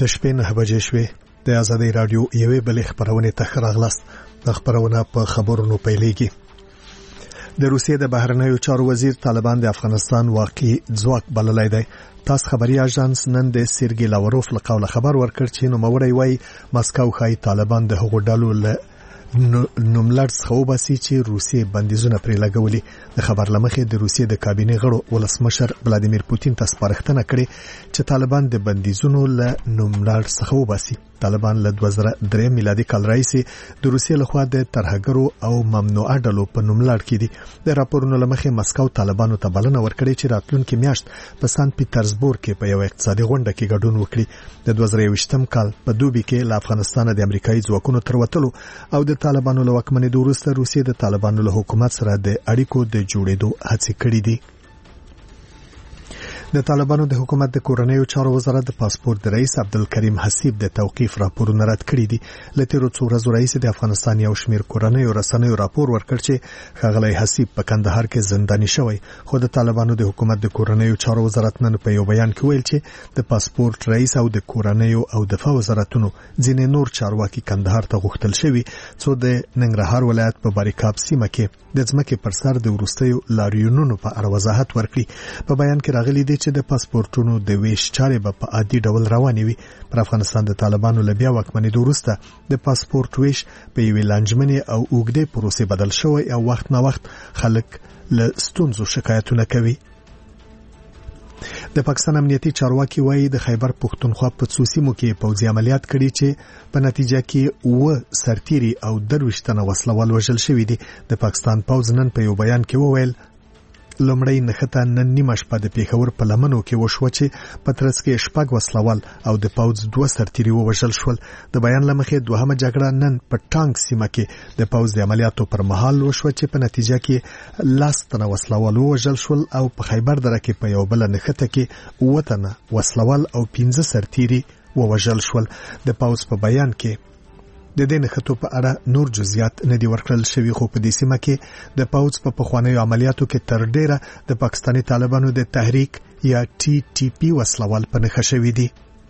د شپې 9 بجې شوې. د آزادۍ رادیو یوې بلې خبرونه ته راغلاست. د خبرونه په خبرونو پیلېږي. د روسیې د بهرنیو چارو وزیر طالبان د افغانستان واقعي ځواک بللی دی. تاس خبري اژانس نن د سرګي لاوروف له قوله خبر ورکړ چې نو موري وای مسکو خای طالبان د هغو ډلو له نوملړ څخه وباسي چې روسیې بندیزونه پرې لګولي. د خبر لمخې د روسیې د کابینې غړو ولسمشر ولادیمیر پوتین ته سپارښتنه کړې چې طالبان د بندیزونو له نوملړ څخه وباسي. طالبان له 2003 میلادي کال راهیسې د روسیې لخوا د ترهګرو او ممنوعه ډلو په نوملړ کې دي. د راپورونو لمخې مسکو طالبانو ته بلنه ورکړې چې راتلونکي میاشت په سان پیټرزبورګ کې په یو اقتصادي غونډه کې ګډون وکړي. د 2023 کال په دوبي کې له افغانستان د امریکایي ځواکونو تر وتلو او د طالبانو له واکمنۍ وروسته روسیې د طالبانو له حکومت سره د اړیکو د جوړېدو هڅې کړې دي. د طالبانو د حکومت د کورنیو چارو وزارت د پاسپورت د رئیس عبدالکریم حسیب د توقیف راپورونه رد کړی دي. له تیرو څو ورځو راهیسې د افغانستان یو شمېر کورنیو رسنیو راپور ورکړ چې ښاغلی حسیب په کندهار کې زنداني شوی. خو د طالبانو د حکومت د کورنیو چارو وزارت نن په یو بیان کې ویل چې د پاسپورت رئیس او د کورنیو او دفاع وزارتونو ځینې نور چارواکي کندهار ته غوښتل شوي څو د ننګرهار ولایت په باریکاب سیمه کې د ځمکې پر سر د وروستیو لاریونونو په اړه وضاحت ورکړي. په بیان کې راغلي دي چې د پاسپورتونو د ویش چارې په عادي ډول روانې وي. پر افغانستان د طالبانو له بیا واکمنۍ وروسته د پاسپورت ویش په یوې لانجمنې او اوږدې پروسې بدل شوی او وخت نه وخت خلک له ستونزو شکایتونه کوي. د پاکستان امنیتي چارواکي وایي د خیبر پښتونخوا په څو سیمو کې پوځي عملیات کړي چې په نتیجه کې سرتیري او 23 تنه وسلوال وژل شوي دي. د پاکستان پوځ نن په یو بیان کې وویل لومړی نښته نن نیمه شپه د پیښور په لمنو کې وشوه چې په ترڅ کې 6 وسلوال او د پوځ 2 سرتیري ووژل شول. د بیان لمخې دوهمه جګړه نن په ټانک سیمه کې د پوځ د عملیاتو پر مهال وشوه چې په نتیجه کې 10 تنه وسلوال ووژل شول او په خیبر دره کې په یو بل نښته کې 9 تنه وسلوال او 15 سرتیري ووژل شول. د پوځ په بیان کې د دې نښتو په اړه نور جزئیات نه دي ورکړل شوي. خو په دې سیمه کې د پوځ په پخوانیو عملیاتو کې تر ډیره د پاکستاني طالبانو د تحریک یا TTP وسلوال په نښه شوي دي.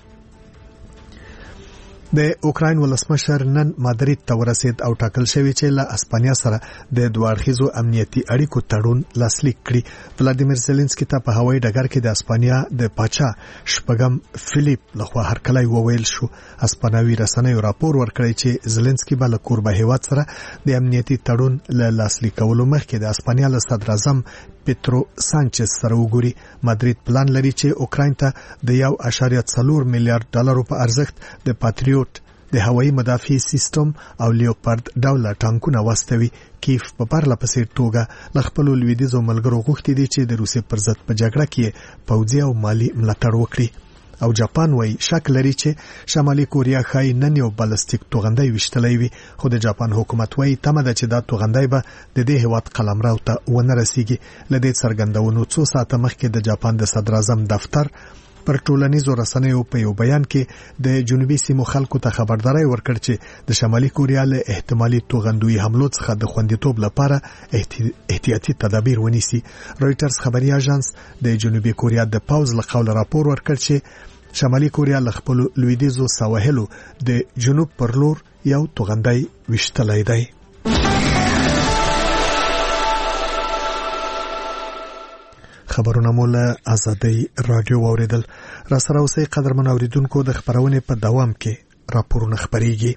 د اوکراین ولسمشر نن مادرید ته ورسید او ټاکل شوی چې له اسپانیا سره د دوه اړخیزو امنیتي اړیکو تړون لاسلیک کړي. ولادیمیر زيلنسکي ته په هوایي ډګر کې د اسپانیا د پاچا شپږم فلیپ لخوا هرکلی وویل شو. اسپانوي رسنیو راپور ورکړی چې زيلنسکي به له کوربه هیواد سره د امنیتي تړون له لاسلیکولو مخکې د اسپانیا له صدر اعظم پیټرو سانچز سره وګوري. مادرید پلان لري چې اوکراین ته د 1.4 میلیارډ ډالرو په ارزښت د پاتریوټ د هوایي مدافع سیستم او لیوپارد ډوله ټانکونه واستوي. کیف په پرله پسې توګه له خپلو لویدیځو ملګرو غوښتي دي چې د روسیې پر ضد په جګړه کې پوځي او مالی ملاتړ وکړي. او جاپان وای شک لري چې شمالي کوریا خای نن یو بالستیک توغندۍ وشتلې وي. خو د جاپان حکومت وای تمه ده چې دا توغندۍ به د دې هیواد قلمرو ته ونه رسیږي. لدې څرګندونو څو ساعته مخکې د جاپان د صدر اعظم دفتر پر ټولنیزو رسنیو په یو بیان کې د جنوبي سیمو خلکو ته خبرداري ورکړ چې د شمالي کوریا له احتمالي توغندوي حملو څخه د خوندیتوب لپاره احتیاطي تدابیر ونیسي. رويټرز خبري اژانس د جنوبي کوریا د پاوز له قوله راپور ورکړ چې شمالي کوریا له خپل لویدیځو سواحلو د جنوب پر لور یو توغندۍ وشتلې دی. خبرونه مولا آزادۍ رادیو اوریدل. را سره اوسې قدرمن اوریدونکو د خبرونه په دوام کې راپورونه خبريږي.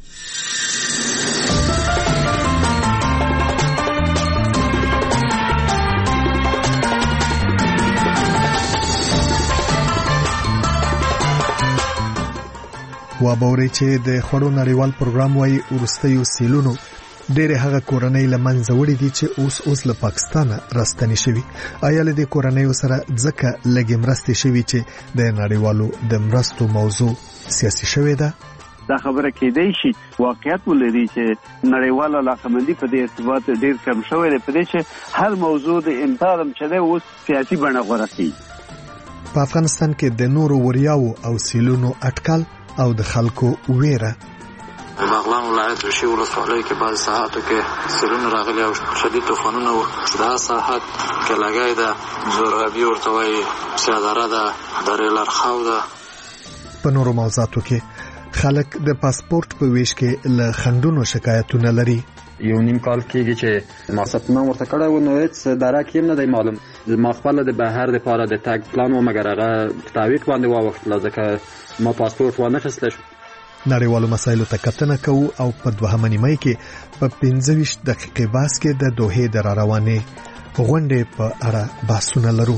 وابوري چې د خړو نړیوال پروګرام وايي ورستیو سیلونو ډېر هغه کورنۍ لمنځه وړي دي چې اوس له پاکستان راستنی شوي. آیا له دې کورنۍ سره ځکه لګي مرستې شوي چې د نړیوالو د مرستو موضوع سیاسي شوې ده؟ دا خبره کېدای شي واقعیت ولري چې نړیواله علاقمندي په دې ارتباط ډېر کم شوې ده، په دې چې هر موضوع د امتحان چلے اوس سیاسي بڼه غوره کړي. په افغانستان کې د نورو وریاو او سیلونو اټکل او د خلکو ویره. بغلان ولایت وشي ولسوالۍ کې بعض ساحاتو کې سیلونه راغلي او شدید طوفانونه وو. دا ساحات کې لګای ده زورغبي ورته وایي، سیاداره ده، درې لرخاو ده. په نورو موضوعاتو کې خلک د پاسپورت په ویش کې له خندونو شکایتونه لري. یو نیم کال کېږي چې ما ثبت نام ورته کړی و، نو هېڅ درک یې نه دی معلوم. ما خپله د بهر دپاره د تګ پلان و، مګر هغه په تعویق باندې واوښتله ځکه ما پاسپورت وانه اخیستی شو. نړیوالو مسایلو ته کتنه کوو او په 2 نیمه کې په 25 دقیقې بحث کې د دوحې د راروانې غونډې په اړه بحثونه لرو.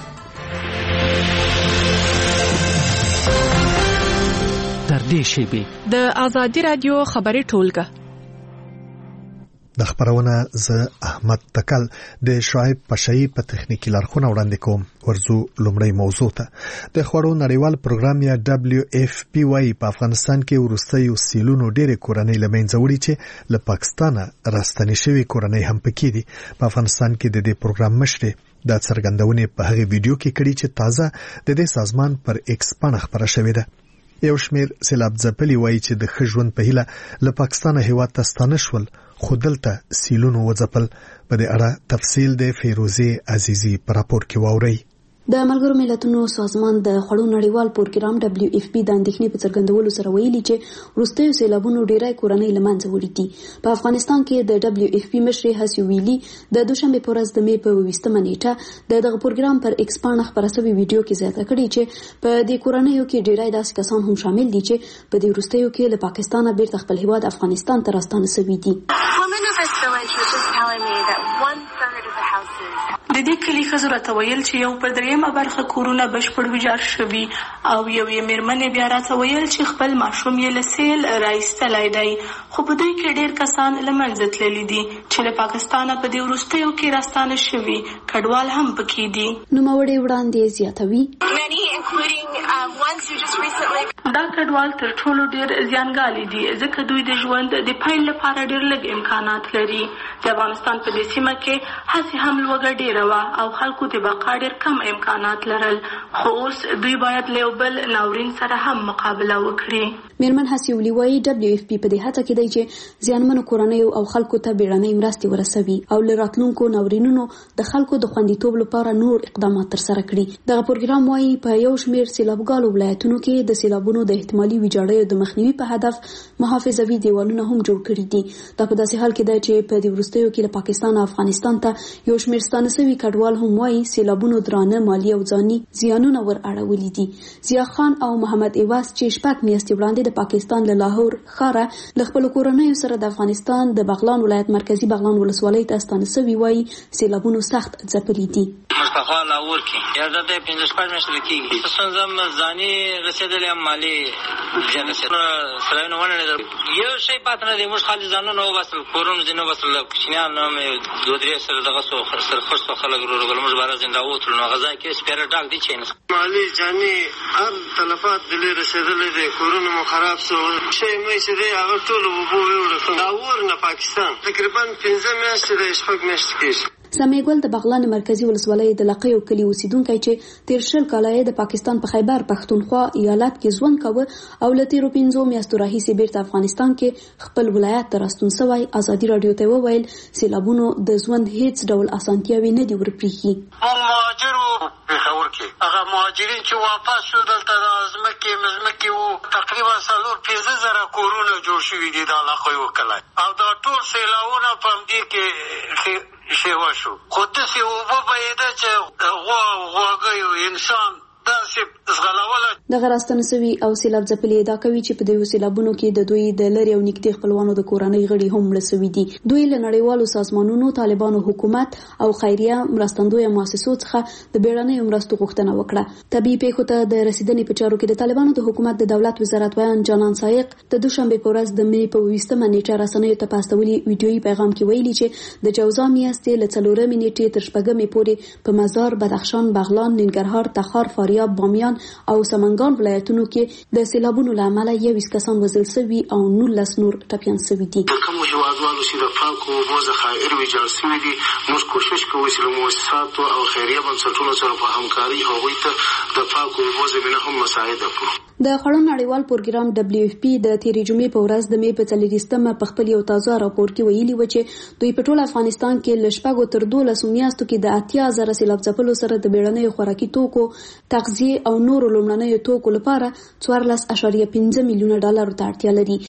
تر دې شیبې د آزادي رادیو خبري ټولګه د خبرونه ز احمد تکل د شعیب پشایی په تخنیکی لارښوونه وړاندې کوم. ورزو لومړی موضوع ته. د خوړو نړیوال پروګرام یا WFP وايي په افغانستان کې وروستیو سیلونو ډېرې کورنۍ له منځه وړي چې له پاکستانه راستنې شوې کورنۍ هم پکې دي. په افغانستان کې د دې پروګرام مشر د څرګندونې په هغه ویډیو کې کړي چې تازه د دې سازمان پر ایکس باندې خبره شوې ده. یو شمیر سیلاب ځپلي وایي چې د ښه ژوند په هیله له پاکستانه هیواد ته ستانه شول، خو دلته سیلونو وځپل. په دې اړه تفصیل د فیروزه عزیزی په راپور کې واورئ. د ملګرو ملتونو سازمان د خوړو نړیوال پروګرام WFP د اندېښنې په څرګندولو سره ویلي چې وروستیو سیلابونو ډېری کورنۍ له منځه وړي دي. په افغانستان کې د WFP مشر هسي ویلي د دوشنبه په ورځ د می په 20مه نیټه دغه پروګرام پر ایکس باندې خبره شوې ویډیو کې زیاته کړې چې په دې کورنۍ کې ډېری داسې کسان هم شامل دي چې په دې وروستیو کې له پاکستانه بیرته خپل هیواد افغانستان ته راستانه شوي دي. د دې کلی ښځو راته ویل چې 1/3 برخه کورونه بشپړ ویجاړ شوي او یو یې مېرمنې بیا راته ویل چې خپل ماشوم یې له سیل راایستلی دی، خو په دوی کې ډېر کسان له منځه تللي دي چې له پاکستانه په دې وروستیو کې راستانه شوي. کډوال هم پکې دي. نوموړې وړاندې زیاتوي دا کډوال تر ټولو ډېر زیانګالي دي ځکه دوی د ژوند د پیل لپاره ډېر لږ امکانات لري. د افغانستان په دې سیمه کې هسې هم لوږه ډېره وه او خلکو د بقا ډېر کم امکانات لرل، خو اوس دوی باید له یو بل ناورین سره هم مقابله وکړي. مېرمن هسي ویلي وایي WFP په دې هڅه کې دی چې زیانمنو کورنیو او خلکو ته بیړنۍ مرستې ورسوي او له راتلونکو ناورینونو د خلکو د خوندیتوب لپاره نور اقدامات ترسره کړي. دغه پروګرام وایي په یو شمیر سیلابګالو ولایتونو کې د سیلابونو د احتمالي ویجاړیو د مخنیوي په هدف محافظوي دیوالونه هم جوړ کړي دي. دا په داسې حال کې دی چې په دې وروستیو کې له پاکستان او افغانستان ته یو شمیر ستانه شوي کډوال هم وایي سیلابونو درانه مالی او ځاني زیانونه ور اړولي دي. ضیا خان او محمد ایواز چې 6 میاشتې وړاندې د پاکستان له لاهور ښاره له خپل کورنیو سره د افغانستان د بغلان ولایت مرکزی بغلان ولسوالۍ ته ستانه شوي وایي سیلابونو سخت ځپلي دي. مصطفی لاور کې یا د 15 میاشتې کېږي څنګه مزانی رسیدلې مالی جنه سره نو ونه یو شی پاتې نه دی. موږ خالي ځانونه وباسل کورونه دینه وباسل کچنیان نو مې 2-3 سره دغه سره خوشو خلک ورغل موږ بار زنده وته نو غزا کې سپیره ډاک دي چې مالی جاني هر تلفات دلې رسیدلې دي کورونه مو خراب شو شي مې چې دی هغه ټول وبو وړه لاور نه پاکستان تقریبا 15 میاشتې د شپږ میاشتې کې. سمیع ګل د بغلان مرکزی ولسوالۍ د لقیو کلی اوسیدونکی چې تیر شل کاله د پاکستان په خیبر پښتونخوا ایالت کې ژوند کاوه او له تیرو 5 میاشتو راهیسې بیرته افغانستان کې خپل ولایت ته راستون شوی ازادي رادیو ته وویل سیلابونو د ژوند هیڅ ډول اسانتیاوې نه دی ورپریښي. مهاجرو پېښور کې هغه مهاجرین چې واپس شو دلته د ځمکې وو تقریبا 4-5 کورونه جوړ شوي دي د علاقې وکړای او دا ټول سیلاونه په همدې کې شیوا شو. خو داسې اوبه بهېده چې غواګیو انسان داسې زغلوله. دغه راستنه شوي او سیلاب ځپلي ادعا کوي چې په دې سیلابونو کې د دوی د لرې او نږدې خپلوانو د کورنۍ غړي هم مړه شوي دي. دوی له نړیوالو سازمانونو، طالبانو حکومت او خیریه مرستندویه مؤسسو څخه د بیړنیو مرستو غوښتنه وکړه. طبیعي پیښو ته د رسیدنې په چارو کې د طالبانو د حکومت د دولت وزارت ویان جانان سایق د دوشنبه په ورځ د می په 20مه نیټه رسنیو ته په استولي ویډیويي پیغام کې ویلي چې د جوزا میاشتې له 4 نیټې تر 6مې پورې په مزار، بدخشان، بغلان، ننګرهار، تخار، فاریاب، بامیان او سمنګان ولایتونو کې د سیلابونو له امله 21 کسان وژل شوي او 19 نور ټپیان شوي دي. کوم هیوادوالو چې د پاکو اوبو ذخایر ویجاړ شوي دي موږ کوشش کوو چې له مؤسساتو او خیریه بنسټونو سره په همکاري هغوی ته د پاکو اوبو زمینه هم مساعده کړو. د خړو نړیوال پروګرام WFP د تیرې جمعې په ورځ د مې په 4 په خپل یو تازه راپور کې ویلي و چې دوی په ټول افغانستان کې له 6 تر 12 میاشتو کې د 80,000 سیلاب ځپلو سره د بیړنیو خوراکي توکو، تغذیه او نورو لومړنیو توکو لپاره 14.5 میلیونه ډالر ته اړتیا لري.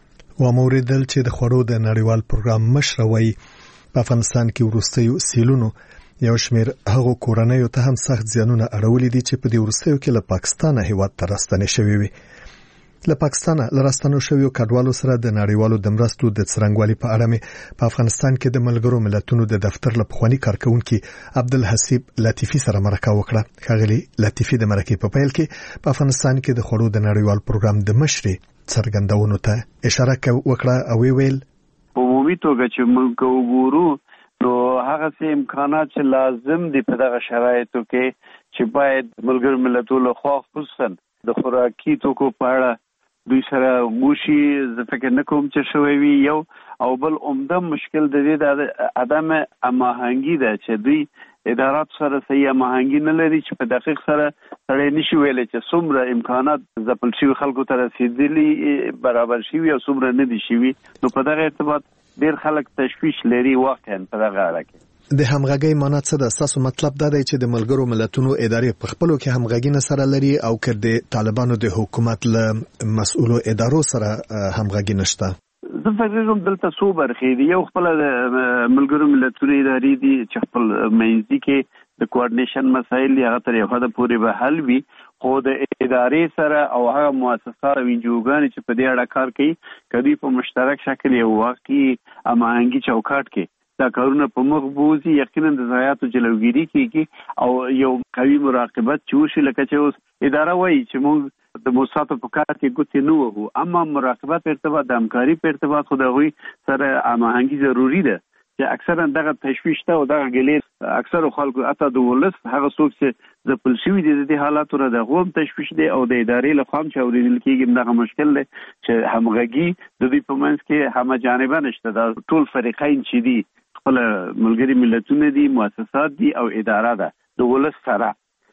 وموریدل چې د خړو د نړیوال پروګرام مشر وایي په افغانستان کې وروستیو سیلونو یو شمېر هغو کورنیو ته هم سخت زیانونه اړولي دي چې په دې وروستیو کې له پاکستانه هیواد ته راستنې شوي وي. له پاکستانه له راستنو شویو کډوالو سره د نړیوالو د مرستو د څرنګوالي په اړه مې په افغانستان کې د ملګرو ملتونو د دفتر له پخواني کارکونکي عبدالحسیب لطیفي سره مرکه وکړه. ښاغلي لطیفي د مرکې په پیل کې په افغانستان کې د خړو د نړیوال پروګرام د مشرې څرګندونو ته اشاره وکړه او ویل په عمومي توګه چې موږ وګورو نو هغه څه امکانات چې لازم دي په دغه شرایطو کې چې باید ملګرو ملتونو خو خصوصا د خوراکي توکو په اړه دوی سره وشي. زه فکر نه کوم چې شوی وي. یو او بل عمده مشکل د دې د عدم هماهنګي ده چې دوی ادارات سره صحیح هماهنګي نه لري چې په دقیق سره سره نشي ویلې چې څومره امکانات ځپل شوي خلکو ته رسیدلي برابر شوي او څومره نه دي شوي. نو په دغه ارتباط ډېر خلک تشویش لري واقعا په دغه اړه کې. د همغږۍ معنی څه ده؟ تاسو مطلب دا دی چې د ملګرو ملتونو ادارې په خپلو کې همغږي نه سره لري او که د طالبانو د حکومت له مسؤلو ادارو سره همغږي نشته؟ زه فکر کوم دلته څو برخې دي. یو خپل د ملګرو ملتونو ادارې دي چې خپل منځي کې د کوارډینیشن مسایل هغه تر یو حده پورې به حل وي، خو د ادارې سره او هغه مؤسسات او انجوګانې چې په دې اړه کار کوي کدی په مشترک شکل یو واقعي هماهنګي چوکاټ کې دا کارونه په مخ بوزي، یقینا د ضایعاتو جلوګیری کیږي او یو قوي مراقبت چې وشي. لکه چې اوس اداره وایي چې موږ د موسساتو په کار کې ګوتې نه وهو، اما مراقبت په ارتباط د همکاري په ارتباط خو د هغوی سره هماهنګي ضروري ده چې اکثرا دغه تشویش ته او دغه ګلې اکثر خلکو اته د ولس هغه څوک چې ځپل شوي دي د دې حالاتو را د غوم تشویش دی او د ادارې له خوا چې اورېدل کېږي دغه مشکل دی چې همغږي د دې په منځ کې همه جانبه نشته. دا ټول فریقین چې دي خپل ملګري ملتونه دي، مؤسسات دي او اداره ده د ولس سره.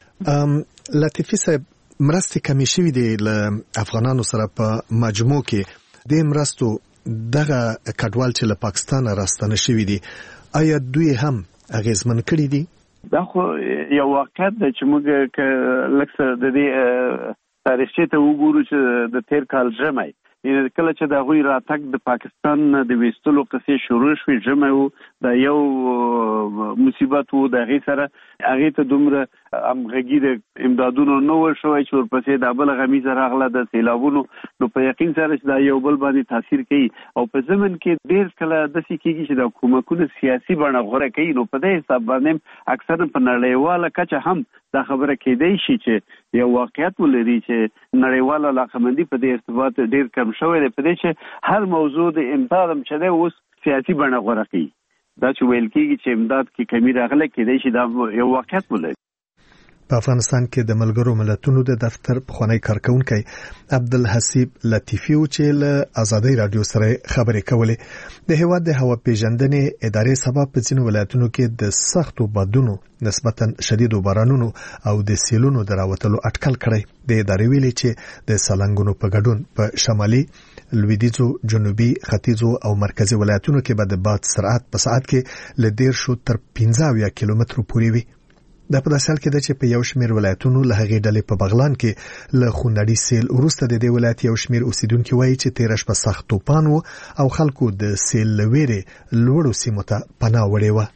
لطیفي صاحب، مرستې کمې شوي دي له افغانانو سره په مجموع کې. د مرستو دغه کډوال چې له پاکستان راستنه شوي دي آیا دوی هم اغیزمن کړي دي؟ دا خو یو واقعیت ده چې موږ لکه د دې تاریخچې ته وګورو چې د تیر کال ژمی کله چې د هغوی راتګ د پاکستان د ویستلو قصې شروع شوې ژمی و، دا یو مصیبت و. د هغې سره هغې ته دومره همغږي د امدادونو نه و شوی چې ورپسې دا بله غمیزه راغله د سیلابونو. نو په یقین سره چې دا یو بل باندې تاثیر کوي او په ضمن کې ډېر کله داسې کېږي چې د حکومتونو سیاسي بڼه غوره کوي. نو په دې حساب باندې اکثرا په نړیواله کچه هم دا خبره کېدای شي چې یو واقعیت ولري چې نړیواله علاقمندي په دې ارتباط ډېر کم شوی دی، په دې چې هر موضوع د امداد هم چې دی اوس سیاسي بڼه غوره کوي. دا چې ویل کېږي چې امداد کې کمی راغلی کېدای شي دا یو واقعیت ولري. په افغانستان کې د ملګرو ملتونو د دفتر پخوانی کارکونکی عبدالحسیب لطیفي چې له آزادۍ رادیو سره خبرې کولې د هیواد د هوا پیژندنې ادارې سبب په ځینو ولایتونو کې د سختو بادونو نسبتاً شدیدو بارانونو او د سیلونو دراوتلو اټکل کړی. د ادارې ویلي چې د سالنګونو په ګډون په شمالي، لویدیځو، جنوبي، ختیځو او مرکزي ولایتونو کې به د باد سرعت په ساعت کې له 10 تر 15 کیلومترو پورې وي. دا په داسې حال کې ده چې په یو شمېر ولایتونو له هغې ډلې په بغلان کې له خونړي سیل وروسته د دې ولایت یو شمېر اوسیدونکي وایي چې تېره شپه سخت توپان و او خلکو د سیل له ویرې لوړو سیمو ته پناه وړې وه.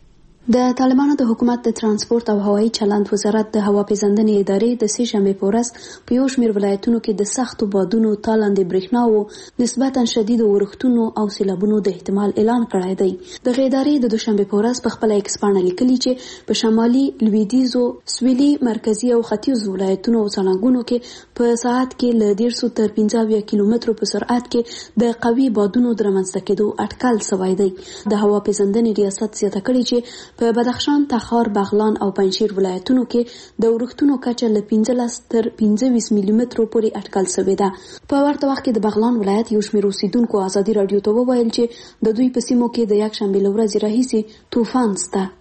د طالبانو د حکومت د ترانسپورت او هوایي چلند وزارت د هوا پیژندنې ادارې د سې شنبې په ورځ په یو شمېر ولایتونو کې د سختو بادونو، تالاندې برېښنا او نسبتاً شدیدو اورښتونو او سیلابونو د احتمال اعلان کړی دی. دغه ادارې د دوشنبې په ورځ په خپله ایکس پاڼه لیکلي چې په شمالي، لویدیځو، سویلي، مرکزي او ختیځو ولایتونو او څلنګونو کې په ساعت کې له 10 تر 15 کیلومترو په سرعت کې د قوي بادونو د رامنځته کېدو اټکل شوی دی. د هوا پیژندنې ریاست زیاته کړې چې په بدخشان، تخار، بغلان او پنجشیر ولایتونو کې د اورښتونو کچه له 15 تر 25 ملي مترو پورې اټکل شوې ده. په ورته وخت کې د بغلان ولایت یو شمېر اوسیدونکو آزادي رادیو ته وویل چې د دوی په سیمو کې د یکشنبې له ورځې راهیسې طوفان شته.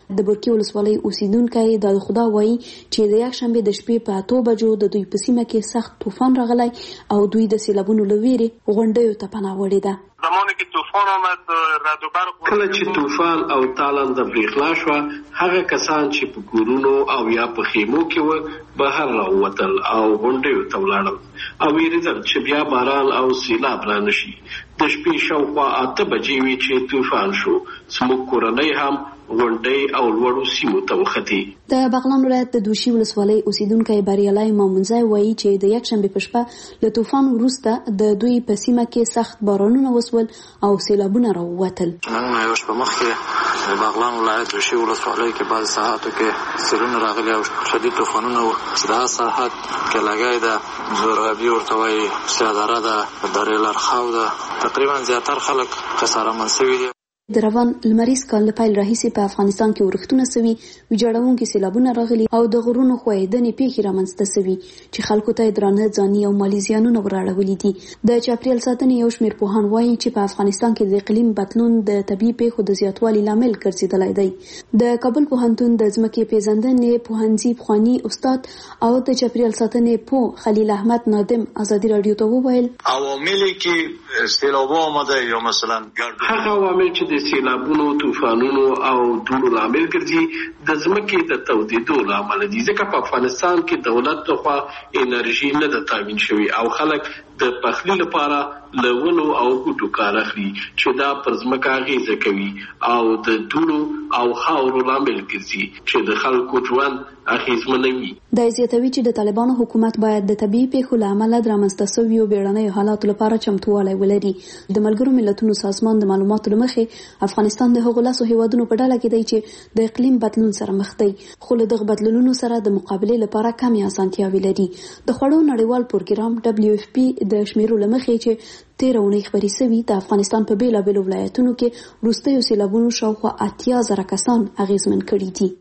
د برکي ولسوالۍ اوسیدونکي د خدا وایي چې د یکشنبه د شپې په 8 بجو د دوی په سیمه کې سخت طوفان راغلی او دوی د سیلابونو لويري غونډیو ته پناه وړې ده. زمانه کې طوفان آمد رعد و برق کله چې طوفان او تالند برېښنا شو هغه کسان چې په کورونو او یا په خیمو کې و بهر راووتل او غونډیو ته ولاړل او ویریدل چې بیا باران او سیلاب را نشي. د شپې شاوخوا 8 بجې وی چې طوفان شو زموږ کورنۍ هم غونډۍ او لوړو سیمو ته وختي. د بغلان ولایت د دوشي ولسوالۍ اوسیدونکي بریالای مامونځای وایي چې د یکشنبه په شپه له طوفان وروسته د دوی په سیمه کې سخت بارانونه وسول او سیلابونه راووتل. نن یو شپه مخکې د بغلان ولایت دوشي ولسوالۍ کې بعض ساعتو کې سیلونه راغلي او شدید طوفانونه و. دا ساحت کې لګای ده زورابي ورته وایي سیاداره ده درې لرخاو ده. تقریبا زیاتر خلک خسارهمن شوي دي. د روان لمریز کال له پیل راهیسې په افغانستان کې ورښتونه سوي ویجاړونکي سیلابونه راغلي او د غرونو ښویېدنې پیښې رامنځته سوي چې خلکو ته درانه ځاني او مالي زیانونه وراړولي دي. د چاپیریال ساتنې یو شمېر پوهان وایي چې په افغانستان کې د اقلیم بدلون د طبیعي پیښو د زیاتوالي لامل ګرځېدلی دی. د کابل پوهنتون د ځمکې پیژندنې پوهنځي پخواني استاد او د چاپیریال ساتنې پوه خلیل احمد نادم ازادي راډیو ته وویل عوامل کې سیلابونه آمده یا مثلا هغه عوامل چې سیلابونو طوفانونو او دوړو لامل ګرځي د ځمکې د تودېدو لامل دي. ځکه په افغانستان کې دولت لخوا انرژي نه ده تامین شوی او خلک د پخلي لپاره له ونو او بوټو کار اخلي چې دا پر ځمکه اغیزه کوي او د دوړو او خاورو لامل ګرځي چې د خلکو ژوند اغیزمنوي. دا زیاتوي چې د طالبانو حکومت باید د طبيعي پیښو له امله د رامنځته شویو بیړنیو حالاتو لپاره چمتووالی ولري. د ملګرو ملتونو سازمان د معلوماتو له مخې افغانستان د هغو لاسو هیوادونو په ډله کې دی چې د اقلیم بدلون سره مخ دی خو له دغه بدلونونو سره د مقابلې لپاره کمې اسانتیاوې لري. د خوړو نړیوال پروګرام WFP د شمیرو له مخې چې 13 اونۍ خبري سوي د افغانستان په بیلابیلو ولایتونو کې وروستیو سیلابونو شاوخوا 80,000 کسان اغیزمن کړي دي.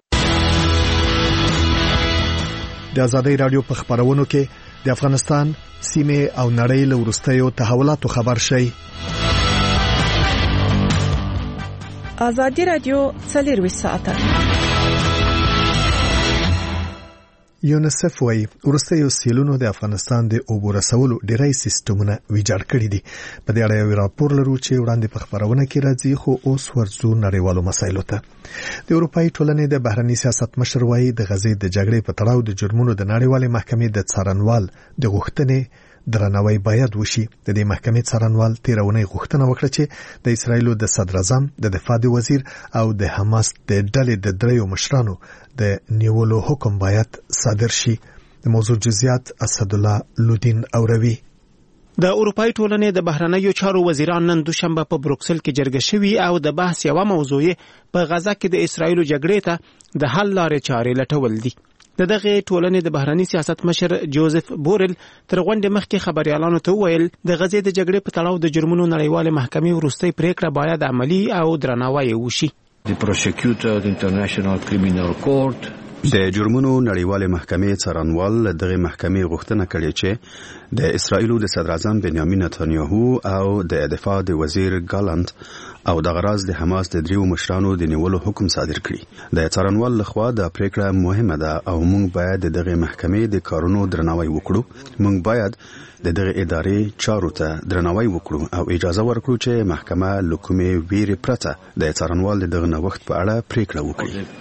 د ازادي رادیو په خبرونو کې د افغانستان سیمه او نړۍ له وروستیو تحولاتو خبر شي. ازادي رادیو 24 ساعته. یونیسف وايي ورستیو سیلونو د افغانستان د اوبو رسولو ډیری سیستمونه ویجاړ کړي دي. په دې اړه یو راپور لرو چې وړاندې په خبرونه کې راځي خو اوس ورځو نړیوالو مسایلو ته. د اروپאי ټولنې د بهرنی سیاست مشر وايي د غزې د جګړې په تړاو د جرمونو د نړیوالې محکمې د څارنوال د غوښتنې درناوی باید وشي. د دې محکمې څارنوال 13 اونۍ غوښتنه وکړه چې د اسرایلو د صدر اعظم د دفاع وزیر او د حماس د ډلې د دریو مشرانو د نیولو حکم باید صادر شي. د موضوع جزئیات اسد الله لودین اوروي. د اروپאי ټولنې د بهرنیو چارو وزیران نن دوشنبه په بروکسل کې جرګه شوي او د بحث یوه موضوع په غزه کې د اسرایلو جګړې ته د حل لارې چارې لټول دي. دغه ټولنې د بهرنی سیاست مشر جوزف بورل تر غونډې مخکې خبريالانو ته وویل د غزې د جګړې په تړاو د جرمونو نړیوالې محکمې وروستۍ پریکړه باید عملی او درناوی وشي. The prosecutor of the International Criminal Court د جرمونو نړیوالې محکمې څارنوال دغه محکمې غوښتنه کړې چې د اسرایلو د صدر اعظم بنیامین نتانیاهو او د دفاع وزیر ګالانت او د غراز د حماس د دریو مشرانو د نیولو حکم صادر کړي. د څارنوال لخوا د پریکړه مهمه ده او موږ باید دغه محکمې د کارونو درناوی وکړو. موږ باید دغه ادارې چارو ته درناوی وکړو او اجازه ورکړو چې محکمه لکومې ویری پرته د څارنوال دغه نوښت په اړه پریکړه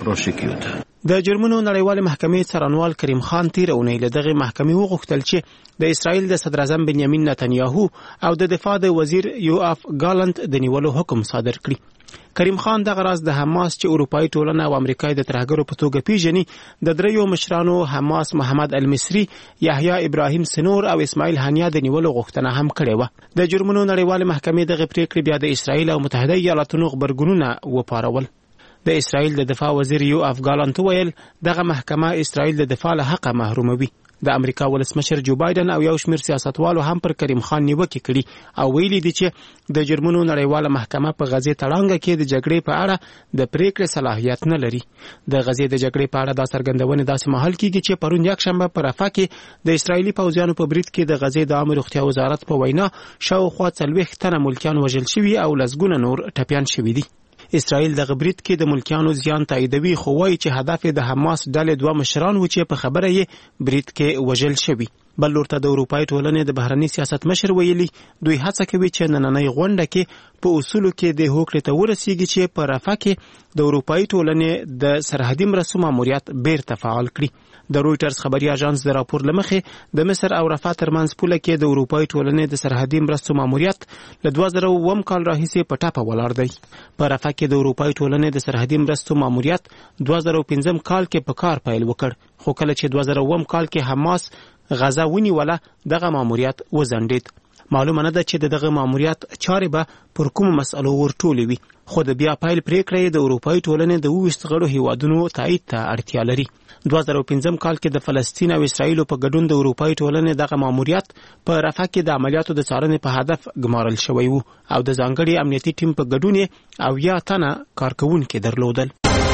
وکړي. د جرمونو نړیوال محکمې څارنوال کریم خان تیر اونۍ له دغه محکمې وغوښتل چې د اسرایل د صدر اعظم بنیامین نتانیاهو او د دفاع وزیر یوآف ګالانت د نیولو حکم صادر کړي. کریم خان دغه راز د حماس چې اروپאי ټولنه او امریکای د ترهګرو په توګه پیژني د دریو مشرانو حماس محمد المصری، یحیی ابراهیم سنور او اسماعیل هانیه د نیولو غوښتنه هم کړې و. د جرمونو نړیوال محکمې دغه پریکړې بیا د اسرایل او متحده ایالاتونو خبرګونونه وپارول. د اسرایل د دفاع وزیر یوآف ګالانت ویل دغه محکمه اسرایل د دفاع له حق محروموي. د امریکا ولسمشر جو بایدن او یو شمېر سیاستوالو هم پر کریم خان نیوکې کړي او ویلي دي چې د جرمونو نړیواله محکمه په غزې تړانګه کې د جګړې په اړه د پریکړې صلاحیت نه لري. د غزې د جګړې په اړه دا څرګندونه داسې مهال کېږي چې پرون یکشنبه په رفح کې د اسرایلي پوځیانو په برید کې د غزې د عامه روغتیا وزارت په وینا شاوخوا 40 تنه ملکیان وژل شوي او لسګونه نور ټپیان شوي دي. اسرائیل د غبرید کې د ملکیانو زیان تاییدوي خو وایي چې هدف د حماس ډلې دوه مشران و چې په خبره یې برید کې وژل شوي. بل لورته د اروپای ټولنې د بهرني سیاست مشر ویلي دوی هڅه کوي چې نننۍ غونډه کې په اصولو کې د هوکړې ته ورسیږي چې په رفح کې د اروپای ټولنې د سرحدي مرستو ماموریت بیرته فعال کړي. د رویټرز خبري اژانس د راپور لمخې د مصر او رفح ترمنځ پوله کې د اروپای ټولنې د سرحدي مرستو ماموریت له 2009 کال راهیسې په ټاپه ولاړ دی. په رفح کې د اروپای ټولنې د سرحدي مرستو ماموریت 2015 کال کې په کار پیل وکړ خو کله چې 2009 کال کې حماس غزا ونیوله دغه ماموریت وزندید. معلومه نه ده چې دغه ماموریت چارې به پر کومو مسألو ورټولې وي خو د بیا پیل پریکړې د اروپای ټولنې د 22 غړو هیوادونو تایید ته اړتیا لري. 2015 کال کې د فلسطین او اسرائیل په ګډون د اروپای ټولنې دغه ماموریت په رفح کې د عملیاتو د څارنې په هدف ګمارل شوی وو او د ځانګړي امنیتي ټیم په ګډون او یا تنه کارکونکو درلودل.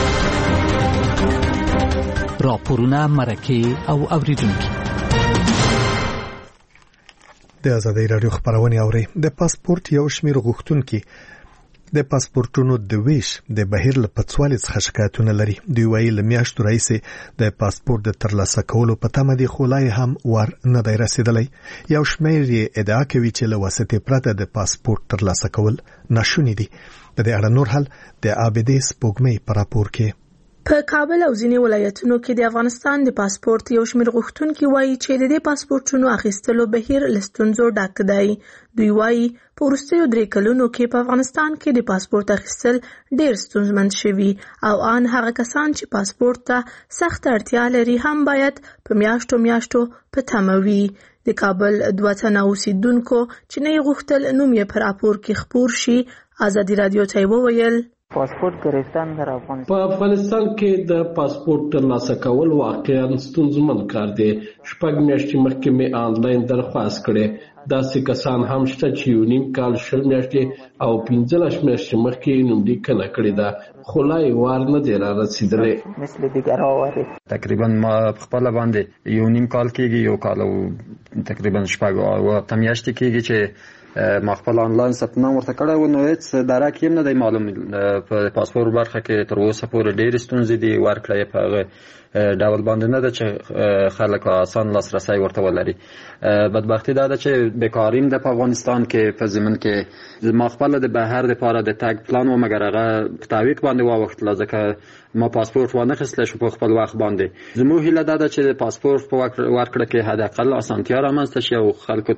راپورونه مرکه او اوریدونکو د آزادۍ رادیو خبرونه اوري. د پاسپورت یو شمیر غوښتونکي د پاسپورتونو د ویش د بهیر له پڅوالي څخه شکایتونه لري. دوی وایي له میاشتو راهیسې د پاسپورت د ترلاسه کولو په تمه دي خو لا هم ور نه دی رسیدلی. یو شمیر یې ادعا کوي چې له واسطې پرته د پاسپورت ترلاسه کول ناشونی دي. د دې اړه نور حل د عابدې سپوږمۍ په راپور کې. په کابل او ځینې ولایتونو کې د افغانستان د پاسپورت یو شمېر غوښتونکي وایي چې د دې پاسپورتونو اخیستلو بهیر له ستونزو ډک دی. دوی وایي په وروستیو 3 کلونو کې په افغانستان کې د پاسپورت اخیستل ډېر ستونزمن شوي او ان هغه کسان چې پاسپورت ته سخت اړتیا لري هم باید په میاشتو په تمه وي. د کابل 2 تنه اوسیدونکو چې نه غوښتل نوم یې په راپور کې خپور شي آزادي رادیو ته وویل پاسپورت گرفتن در افغانستان په افغانستان کې د پاسپورت ترلاسه کول واقعا ستونزمن کار دی. 6 میاشتې مخکې مې آنلاین درخواست کړې. داسې کسان هم شته چې یو نیم کال 20 میاشتې او 15 میاشتې مخکې نوملیکنه کړې ده خو لا یې وار نه دی را رسیدلی. مثل دیگر آواره تقریبا ما خپل باندې یو نیم کال کېږي یو کال او تقریبا 6 میاشتې کېږي چې ما خپل آنلاین ثبت نام ورته کړی و نو هیڅ درک یې نه دی معلوم. په پاسپورت برخه کې تر اوسه پورې ډېرې ستونزې دي. ورکړه په هغه ډول باندې نه ده چې خلک آسان لاسرسی ورته ولري. بدبختي دا ده چې بیکاریم ده په افغانستان کې. په ضمن کې ما خپل د بهر لپاره د تګ پلان و مګر هغه په تعویق باندې واوښتله ځکه ما پاسپورت وانه خیستلی شو په خپل وخت باندې. زموږ هیله دا ده چې د پاسپورت په ورکړه کې حداقل اسانتیا رامنځته شي او خلکو